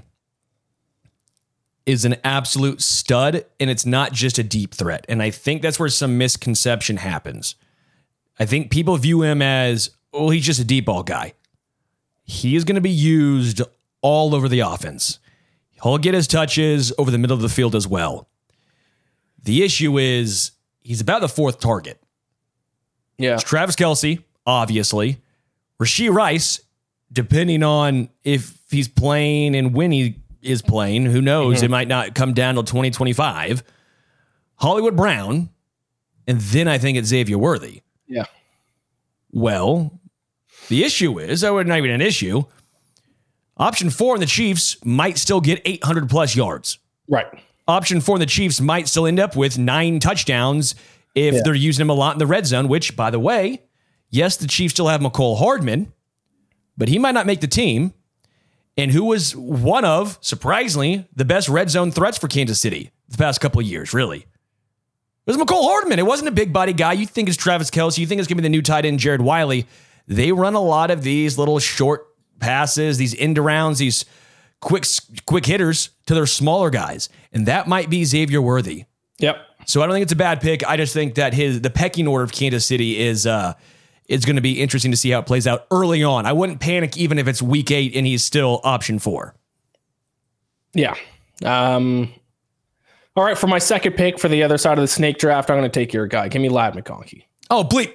is an absolute stud, and it's not just a deep threat. And I think that's where some misconception happens. I think people view him as, oh, he's just a deep ball guy. He is going to be used all over the offense. He'll get his touches over the middle of the field as well. The issue is he's about the fourth target. Yeah. It's Travis Kelce, obviously. Rashee Rice, depending on if he's playing and when he is playing, who knows? Mm-hmm. It might not come down till twenty twenty-five. Hollywood Brown, and then I think it's Xavier Worthy. Yeah. Well, the issue is, that would not even an issue. Option four in the Chiefs might still get eight hundred plus yards. Right. Option four in the Chiefs might still end up with nine touchdowns if yeah. they're using him a lot in the red zone, which, by the way, yes, the Chiefs still have McCole Hardman, but he might not make the team. And who was one of, surprisingly, the best red zone threats for Kansas City the past couple of years, really. It was McCole Hardman. It wasn't a big body guy. You think it's Travis Kelce. You think it's going to be the new tight end, Jared Wiley. They run a lot of these little short passes, these end arounds, these quick quick hitters to their smaller guys. And that might be Xavier Worthy. Yep. So I don't think it's a bad pick. I just think that his the pecking order of Kansas City is uh, is going to be interesting to see how it plays out early on. I wouldn't panic even if it's week eight and he's still option four. Yeah. Um, all right. For my second pick for the other side of the snake draft, I'm going to take your guy. Give me Ladd McConkey. Oh, bleep.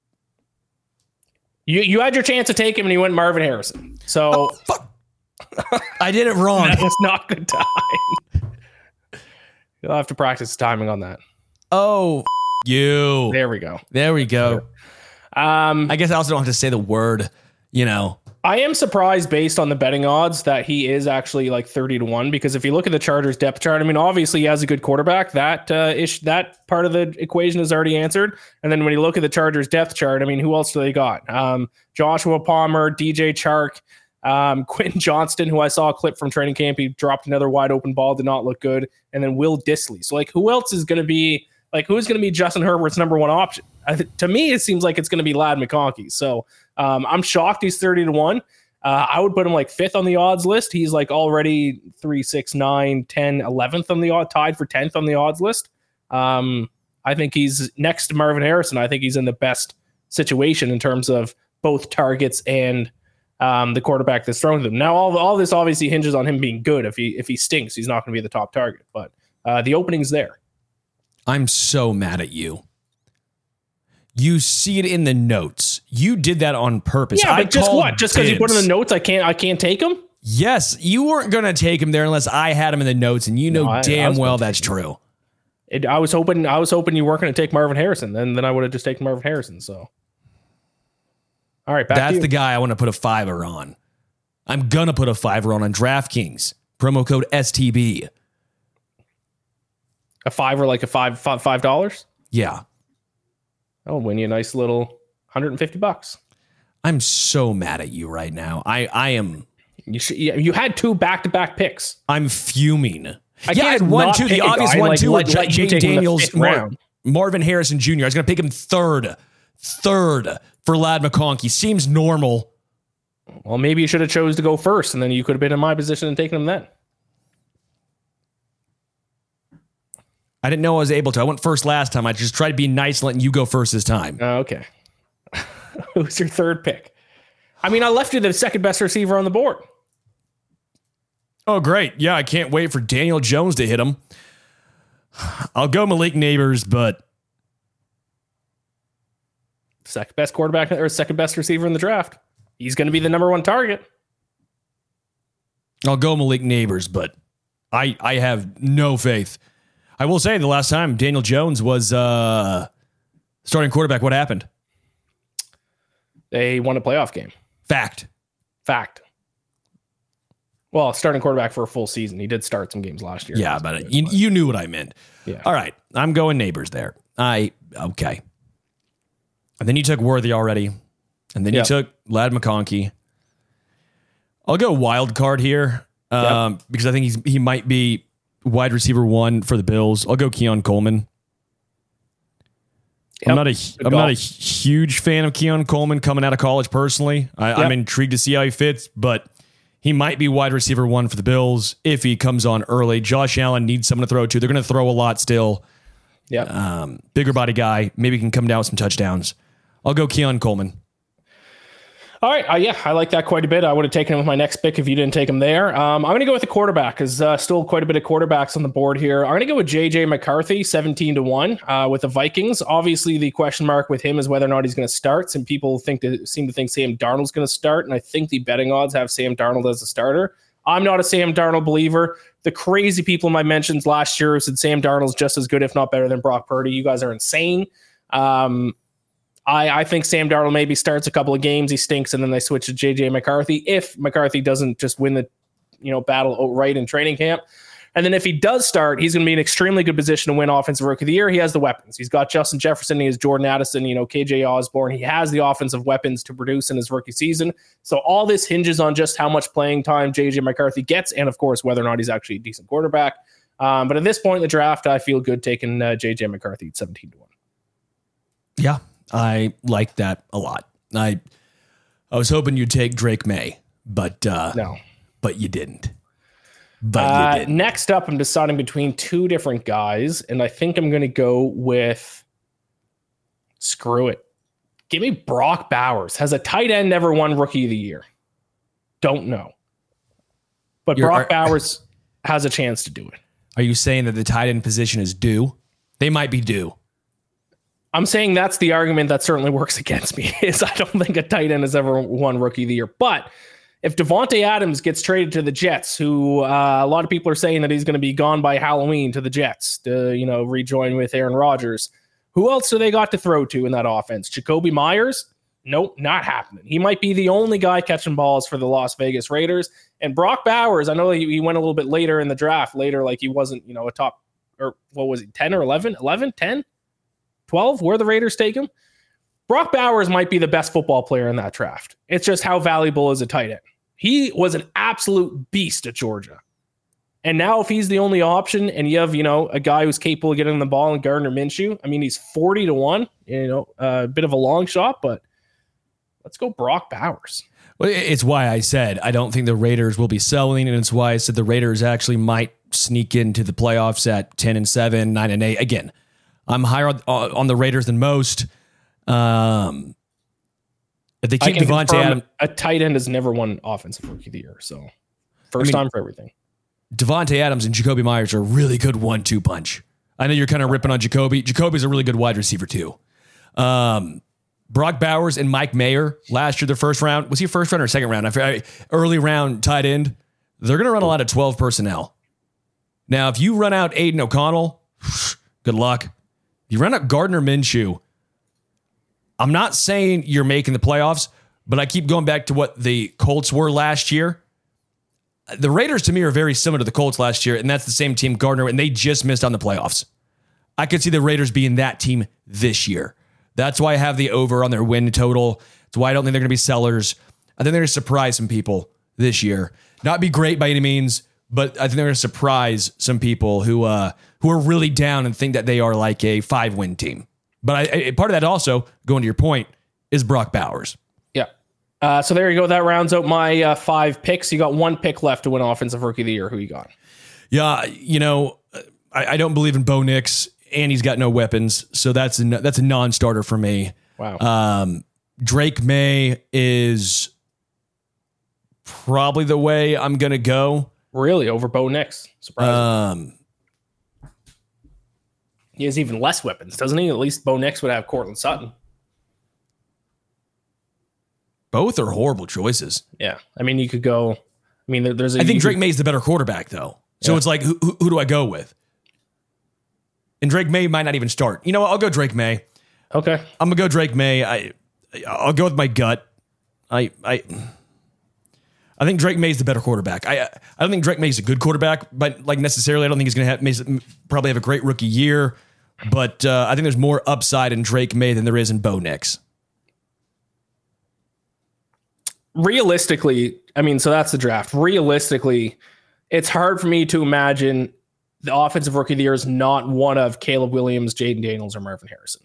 You you had your chance to take him and you went Marvin Harrison. So oh, fuck. I did it wrong. That was not good time. You'll have to practice timing on that. Oh, you. There we go. There we go. Um, I guess I also don't have to say the word, you know. I am surprised based on the betting odds that he is actually like thirty to one, because if you look at the Chargers depth chart, I mean, obviously he has a good quarterback. That uh, ish, that part of the equation is already answered. And then when you look at the Chargers depth chart, I mean, who else do they got? Um, Joshua Palmer, D J Chark, um, Quentin Johnston, who I saw a clip from training camp. He dropped another wide open ball, did not look good. And then Will Dissly. So like, who else is going to be like, who's going to be Justin Herbert's number one option? I th- to me, it seems like it's going to be Ladd McConkey. So um, I'm shocked he's thirty to one. Uh, I would put him like fifth on the odds list. He's like already three, six, nine, ten, eleventh on the odd, tied for tenth on the odds list. Um, I think he's next to Marvin Harrison. I think he's in the best situation in terms of both targets and um, the quarterback that's thrown to them. Now, all all this obviously hinges on him being good. If he if he stinks, he's not going to be the top target. But uh, the opening's there. I'm so mad at you. You see it in the notes. You did that on purpose. Yeah, but I just what? Just because you put in the notes, I can't. I can't take him. Yes, you weren't going to take him there unless I had him in the notes, and you know no, I, damn I well that's true. It, I was hoping. I was hoping you weren't going to take Marvin Harrison. Then, then I would have just taken Marvin Harrison. So, all right, back that's to you. the guy I want to put a fiver on. I'm gonna put a fiver on on DraftKings. Promo code S T B. A fiver, like a five, five, five dollars. Yeah. I'll win you a nice little one hundred fifty bucks. I'm so mad at you right now. I, I am. You should, you had two back-to-back picks. I'm fuming. I yeah, I had one, two. The obvious one, like, two. Let, let Jay Daniels, Mar- Marvin Harrison Junior I was going to pick him third. Third for Ladd McConkey. Seems normal. Well, maybe you should have chose to go first, and then you could have been in my position and taken him then. I didn't know I was able to. I went first last time. I just tried to be nice and letting you go first this time. Oh, okay. Who's your third pick? I mean, I left you the second best receiver on the board. Oh, great. Yeah, I can't wait for Daniel Jones to hit him. I'll go Malik Neighbors, but... Second best quarterback or second best receiver in the draft. He's going to be the number one target. I'll go Malik Neighbors, but I I have no faith. I will say the last time Daniel Jones was uh, starting quarterback, what happened? They won a playoff game. Fact. Fact. Well, starting quarterback for a full season. He did start some games last year. Yeah, but you, you knew what I meant. Yeah. All right. I'm going Neighbors there. I, okay. And then you took Worthy already. And then Yep. you took Lad McConkey. I'll go wild card here um, yep. because I think he's he might be wide receiver one for the Bills. I'll go Keon Coleman. Yep. I'm not a Good I'm call. not a huge fan of Keon Coleman coming out of college personally. I, yep. I'm intrigued to see how he fits, but he might be wide receiver one for the Bills if he comes on early. Josh Allen needs someone to throw to. They're going to throw a lot still. Yeah, um, bigger body guy. Maybe can come down with some touchdowns. I'll go Keon Coleman. All right. Uh, yeah, I like that quite a bit. I would have taken him with my next pick if you didn't take him there. Um, I'm going to go with the quarterback because uh, still quite a bit of quarterbacks on the board here. I'm going to go with J J McCarthy, seventeen to one uh, with the Vikings. Obviously, the question mark with him is whether or not he's going to start. Some people think to, seem to think Sam Darnold's going to start, and I think the betting odds have Sam Darnold as a starter. I'm not a Sam Darnold believer. The crazy people in my mentions last year said Sam Darnold's just as good, if not better, than Brock Purdy. You guys are insane. Um, I, I think Sam Darnold maybe starts a couple of games, he stinks, and then they switch to J J McCarthy if McCarthy doesn't just win the you know battle outright in training camp. And then if he does start, he's going to be in an extremely good position to win Offensive Rookie of the Year. He has the weapons. He's got Justin Jefferson, he has Jordan Addison, you know, K J Osborne. He has the offensive weapons to produce in his rookie season. So all this hinges on just how much playing time J J McCarthy gets, and of course, whether or not he's actually a decent quarterback. Um, but at this point in the draft, I feel good taking uh, J J McCarthy at seventeen to one. Yeah. I like that a lot. I I was hoping you'd take Drake May, but uh, no, but you didn't. But uh, you didn't. Next up, I'm deciding between two different guys, and I think I'm going to go with screw it. Give me Brock Bowers. Has a tight end never won Rookie of the Year? Don't know, but You're, Brock are, Bowers has a chance to do it. Are you saying that the tight end position is due? They might be due. I'm saying that's the argument that certainly works against me is I don't think a tight end has ever won Rookie of the Year. But if Devontae Adams gets traded to the Jets, who uh, a lot of people are saying that he's going to be gone by Halloween to the Jets to, you know, rejoin with Aaron Rodgers, who else do they got to throw to in that offense? Jacoby Myers? Nope, not happening. He might be the only guy catching balls for the Las Vegas Raiders. And Brock Bowers, I know he, he went a little bit later in the draft, later like he wasn't, you know, a top, or what was he, ten or eleven? eleven, ten? twelve, where the Raiders take him. Brock Bowers might be the best football player in that draft. It's just how valuable is a tight end. He was an absolute beast at Georgia. And now if he's the only option and you have, you know, a guy who's capable of getting the ball in Gardner Minshew, I mean, he's forty to one, you know, a bit of a long shot, but let's go Brock Bowers. Well, it's why I said I don't think the Raiders will be selling, and it's why I said the Raiders actually might sneak into the playoffs at ten and seven, nine and eight. Again, I'm higher on, on the Raiders than most. Um, if they keep Devontae Adams, a tight end has never won Offensive Rookie of the Year, so first I mean, time for everything. Devontae Adams and Jacoby Myers are a really good one two punch. I know you're kind of ripping on Jacoby. Jacoby's a really good wide receiver too. Um, Brock Bowers and Mike Mayer last year, their first round. Was he first round or second round? I forget, early round tight end. They're going to run a lot of twelve personnel. Now, if you run out Aiden O'Connell, good luck. You run up Gardner Minshew. I'm not saying you're making the playoffs, but I keep going back to what the Colts were last year. The Raiders, to me, are very similar to the Colts last year, and that's the same team, Gardner, and they just missed on the playoffs. I could see the Raiders being that team this year. That's why I have the over on their win total. That's why I don't think they're going to be sellers. I think they're going to surprise some people this year. Not be great by any means, but I think they're going to surprise some people who uh, who are really down and think that they are like a five-win team. But I, I, part of that also, going to your point, is Brock Bowers. Yeah. Uh, so there you go. That rounds out my uh, five picks. You got one pick left to win Offensive Rookie of the Year. Who you got? Yeah, you know, I, I don't believe in Bo Nix, and he's got no weapons, so that's a, that's a non-starter for me. Wow. Um, Drake May is probably the way I'm going to go. Really? Over Bo Nix? Surprising. Um, he has even less weapons, doesn't he? At least Bo Nix would have Cortland Sutton. Both are horrible choices. Yeah. I mean, you could go I mean, there, there's a. I think Drake May is the better quarterback, though. So yeah. It's like, who, who do I go with? And Drake May might not even start. You know what? I'll go Drake May. Okay. I'm gonna go Drake May. I, I'll go with my gut. I, I, I think Drake May is the better quarterback. I, I don't think Drake May is a good quarterback, but like necessarily, I don't think he's gonna have May's, probably have a great rookie year. But uh, I think there's more upside in Drake May than there is in Bo Nix. Realistically, I mean, so that's the draft. Realistically, it's hard for me to imagine the offensive rookie of the year is not one of Caleb Williams, Jaden Daniels, or Marvin Harrison.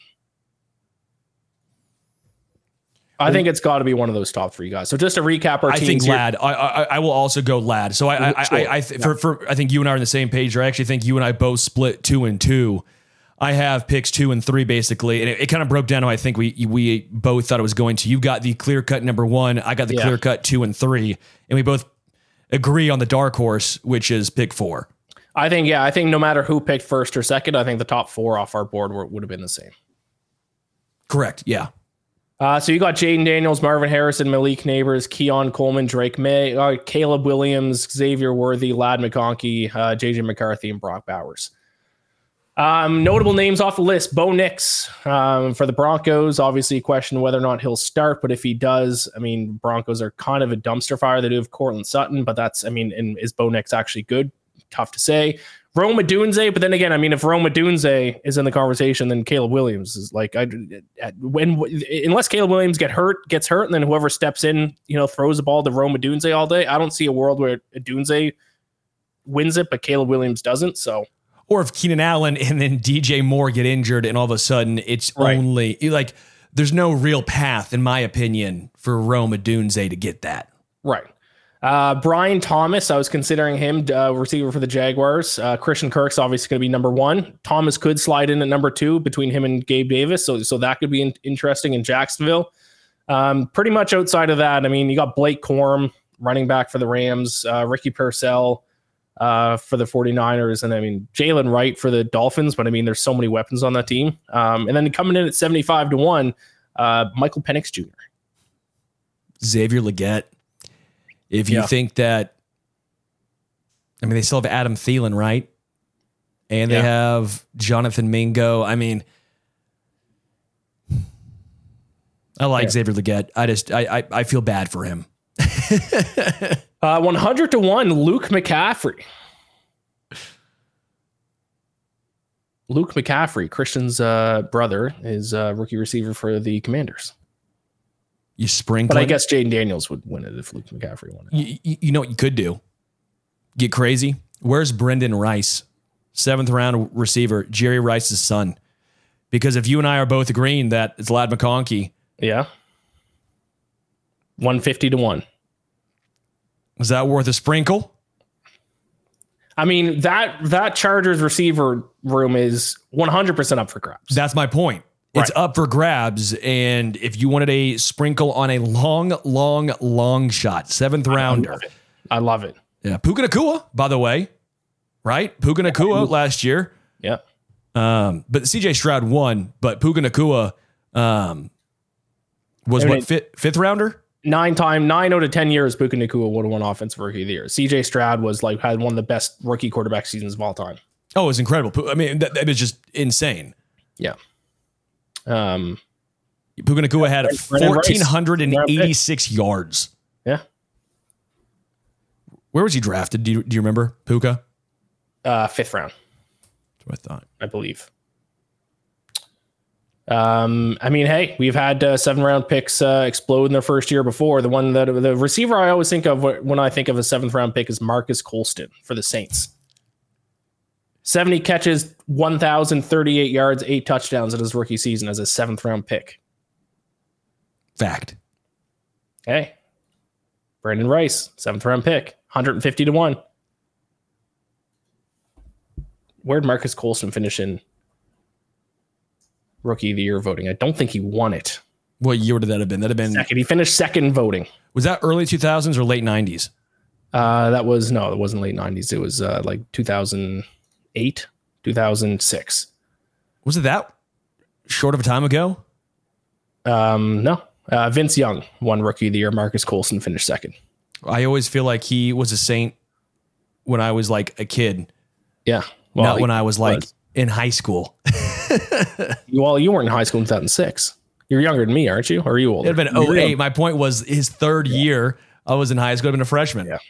I think it's got to be one of those top three guys. So just to recap our teams. I think here. Lad. I, I I will also go Lad. So I I, sure. I, I th- yeah. for for I think you and I are on the same page. I actually think you and I both split two and two. I have picks two and three basically, and it, it kind of broke down how I think we we both thought it was going to. You got the clear cut number one. I got the yeah. clear cut two and three, and we both agree on the dark horse, which is pick four. I think yeah. I think no matter who picked first or second, I think the top four off our board were, would have been the same. Correct. Yeah. Uh, so you got Jaden Daniels, Marvin Harrison, Malik Neighbors, Keon Coleman, Drake May, uh, Caleb Williams, Xavier Worthy, Ladd McConkey, uh, J J McCarthy, and Brock Bowers. Um, notable names off the list: Bo Nix um, for the Broncos. Obviously, question whether or not he'll start, but if he does, I mean, Broncos are kind of a dumpster fire. They do have Cortland Sutton, but that's, I mean, and is Bo Nix actually good? Tough to say. Rome Odunze, but then again, I mean, if Rome Odunze is in the conversation, then Caleb Williams is like, I when unless Caleb Williams get hurt, gets hurt, and then whoever steps in, you know, throws the ball to Rome Odunze all day. I don't see a world where Odunze wins it, but Caleb Williams doesn't. So, or if Keenan Allen and then D J Moore get injured, and all of a sudden it's right. only like there's no real path, in my opinion, for Rome Odunze to get that right. Uh, Brian Thomas, I was considering him uh, receiver for the Jaguars. Uh, Christian Kirk's obviously going to be number one. Thomas could slide in at number two between him and Gabe Davis, so so that could be in- interesting in Jacksonville. Um, pretty much outside of that, I mean, you got Blake Corum, running back for the Rams, uh, Ricky Purcell uh, for the 49ers, and I mean, Jalen Wright for the Dolphins, but I mean, there's so many weapons on that team. Um, and then coming in at seventy-five to one, uh, Michael Penix Junior Xavier Legette. If you yeah. think that, I mean, they still have Adam Thielen, right? And they yeah. have Jonathan Mingo. I mean, I like yeah. Xavier Legette. I just, I, I, I feel bad for him. uh, one hundred to one, Luke McCaffrey. Luke McCaffrey, Christian's uh, brother, is a rookie receiver for the Commanders. You sprinkle, but I guess Jaden Daniels would win it if Luke McCaffrey won it. You, you, you know what you could do? Get crazy. Where's Brendan Rice, seventh round receiver, Jerry Rice's son? Because if you and I are both agreeing that it's Ladd McConkey, yeah, one fifty to one. Is that worth a sprinkle? I mean, that that Chargers receiver room is one hundred percent up for grabs. That's my point. It's right. up for grabs, and if you wanted a sprinkle on a long, long, long shot, seventh rounder. I love it. I love it. Yeah, Puka Nacua, by the way, right? Puka Nacua yeah. last year. Yeah. Um, but C J Stroud won, but Puka Nacua um, was I mean, what, fifth, fifth rounder? Nine time, nine out of ten years, Puka Nacua would have won offensive rookie of the year. C J Stroud was like, had one of the best rookie quarterback seasons of all time. Oh, it was incredible. I mean, that, that was just insane. Yeah. Um, Puka Nacua had one thousand four hundred eighty-six yards. Yeah. Where was he drafted? Do you, do you remember, Puka? Uh, fifth round. That's what I thought. I believe. Um, I mean, hey, we've had uh, seven round picks uh, explode in their first year before. The one that the receiver I always think of when I think of a seventh round pick is Marcus Colston for the Saints. seventy catches, one thousand thirty-eight yards, eight touchdowns in his rookie season as a seventh round pick. Fact. Hey, Brandon Rice, seventh round pick, one hundred fifty to one. Where'd Marcus Colston finish in rookie of the year voting? I don't think he won it. What year would that have been? That'd have been second. He finished second voting. Was that early two thousands or late nineties? Uh, that was no, it wasn't late nineties. It was uh, like two thousand eight, two thousand six. Was it that short of a time ago? Um, no. Uh, Vince Young won rookie of the year. Marcus Colston finished second. I always feel like he was a saint when I was like a kid. Yeah. Well, not when I was like was. in high school. Well, you weren't in high school in two thousand six. You're younger than me, aren't you? Or are you older? It'd have been oh eight. My point was his third yeah. year. I was in high school. I'd been a freshman. Yeah.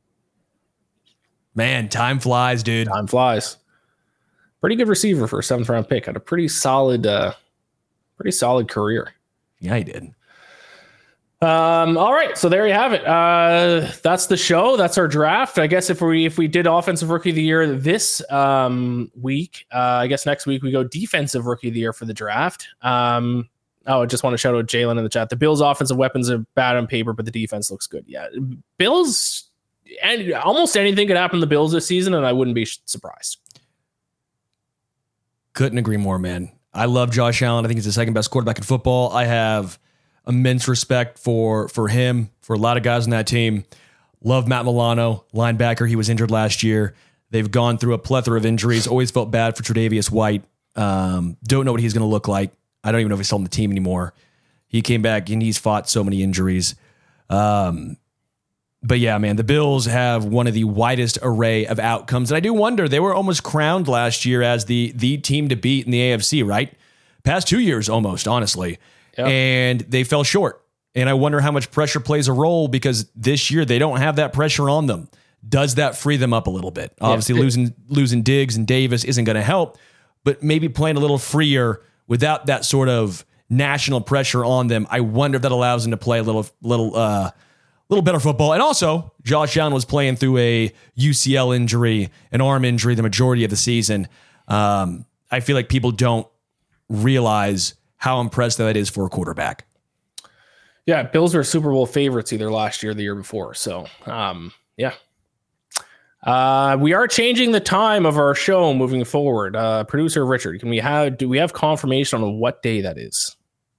Man, time flies, dude. Time flies. Pretty good receiver for a seventh round pick. Had a pretty solid, uh, pretty solid career. Yeah, he did. Um, all right, so there you have it. Uh, that's the show. That's our draft. I guess if we if we did offensive rookie of the year this um, week, uh, I guess next week we go defensive rookie of the year for the draft. Um, oh, I just want to shout out Jalen in the chat. The Bills' offensive weapons are bad on paper, but the defense looks good. Yeah, Bills, and almost anything could happen to the Bills this season, and I wouldn't be surprised. Couldn't agree more, man. I love Josh Allen. I think he's the second best quarterback in football. I have immense respect for for him, for a lot of guys on that team. Love Matt Milano, linebacker. He was injured last year. They've gone through a plethora of injuries. Always felt bad for Tre'Davious White. Um, don't know what he's going to look like. I don't even know if he's still on the team anymore. He came back and he's fought so many injuries. Um, but yeah, man, the Bills have one of the widest array of outcomes. And I do wonder, they were almost crowned last year as the the team to beat in the A F C, right? Past two years almost, honestly. Yep. And they fell short. And I wonder how much pressure plays a role because this year they don't have that pressure on them. Does that free them up a little bit? Yeah. Obviously, losing losing Diggs and Davis isn't going to help, but maybe playing a little freer without that sort of national pressure on them. I wonder if that allows them to play a little little uh, little better football. And also, Josh Allen was playing through a U C L injury, an arm injury, the majority of the season. Um, I feel like people don't realize how impressed that is for a quarterback. Yeah, Bills were Super Bowl favorites either last year or the year before. So, um, yeah. Uh, we are changing the time of our show moving forward. Uh, producer Richard, can we have do we have confirmation on what day that is?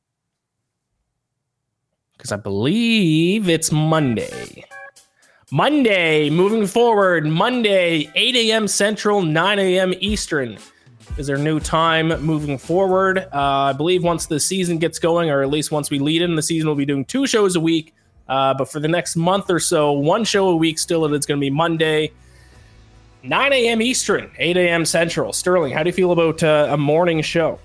Because I believe it's Monday. Monday, moving forward, Monday, eight a.m. Central, nine a.m. Eastern. Is our new time moving forward. Uh, I believe once the season gets going, or at least once we lead in the season, we'll be doing two shows a week. Uh, but for the next month or so, one show a week still, and it's going to be Monday, nine a.m. Eastern, eight a.m. Central. Sterling, how do you feel about uh, a morning show?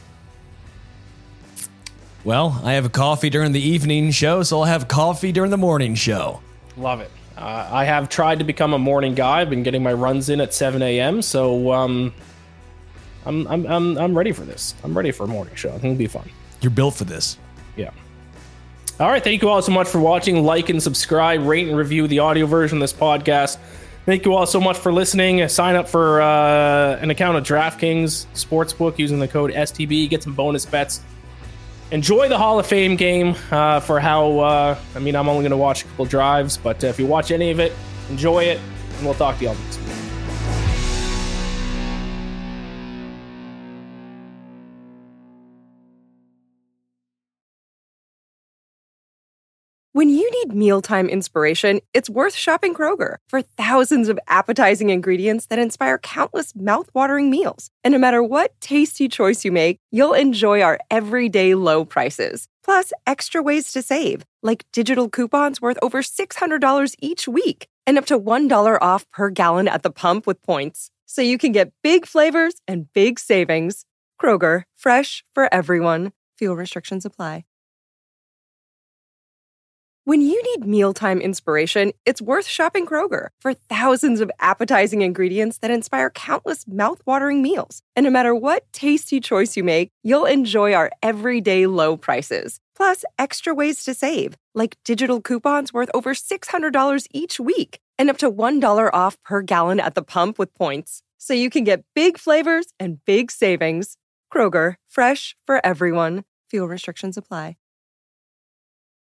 Well, I have a coffee during the evening show, so I'll have coffee during the morning show. Love it. Uh, I have tried to become a morning guy. I've been getting my runs in at seven a.m., so... Um, I'm I'm I'm I'm ready for this. I'm ready for a morning show. I think it'll be fun. You're built for this. Yeah. All right. Thank you all so much for watching. Like and subscribe, rate and review the audio version of this podcast. Thank you all so much for listening. Sign up for uh, an account at DraftKings Sportsbook using the code S T B. Get some bonus bets. Enjoy the Hall of Fame game uh, for how, uh, I mean, I'm only going to watch a couple drives, but uh, if you watch any of it, enjoy it, and we'll talk to you all next week. When you need mealtime inspiration, it's worth shopping Kroger for thousands of appetizing ingredients that inspire countless mouthwatering meals. And no matter what tasty choice you make, you'll enjoy our everyday low prices. Plus, extra ways to save, like digital coupons worth over six hundred dollars each week and up to one dollar off per gallon at the pump with points. So you can get big flavors and big savings. Kroger, fresh for everyone. Fuel restrictions apply. When you need mealtime inspiration, it's worth shopping Kroger for thousands of appetizing ingredients that inspire countless mouthwatering meals. And no matter what tasty choice you make, you'll enjoy our everyday low prices. Plus, extra ways to save, like digital coupons worth over six hundred dollars each week and up to one dollar off per gallon at the pump with points. So you can get big flavors and big savings. Kroger, fresh for everyone. Fuel restrictions apply.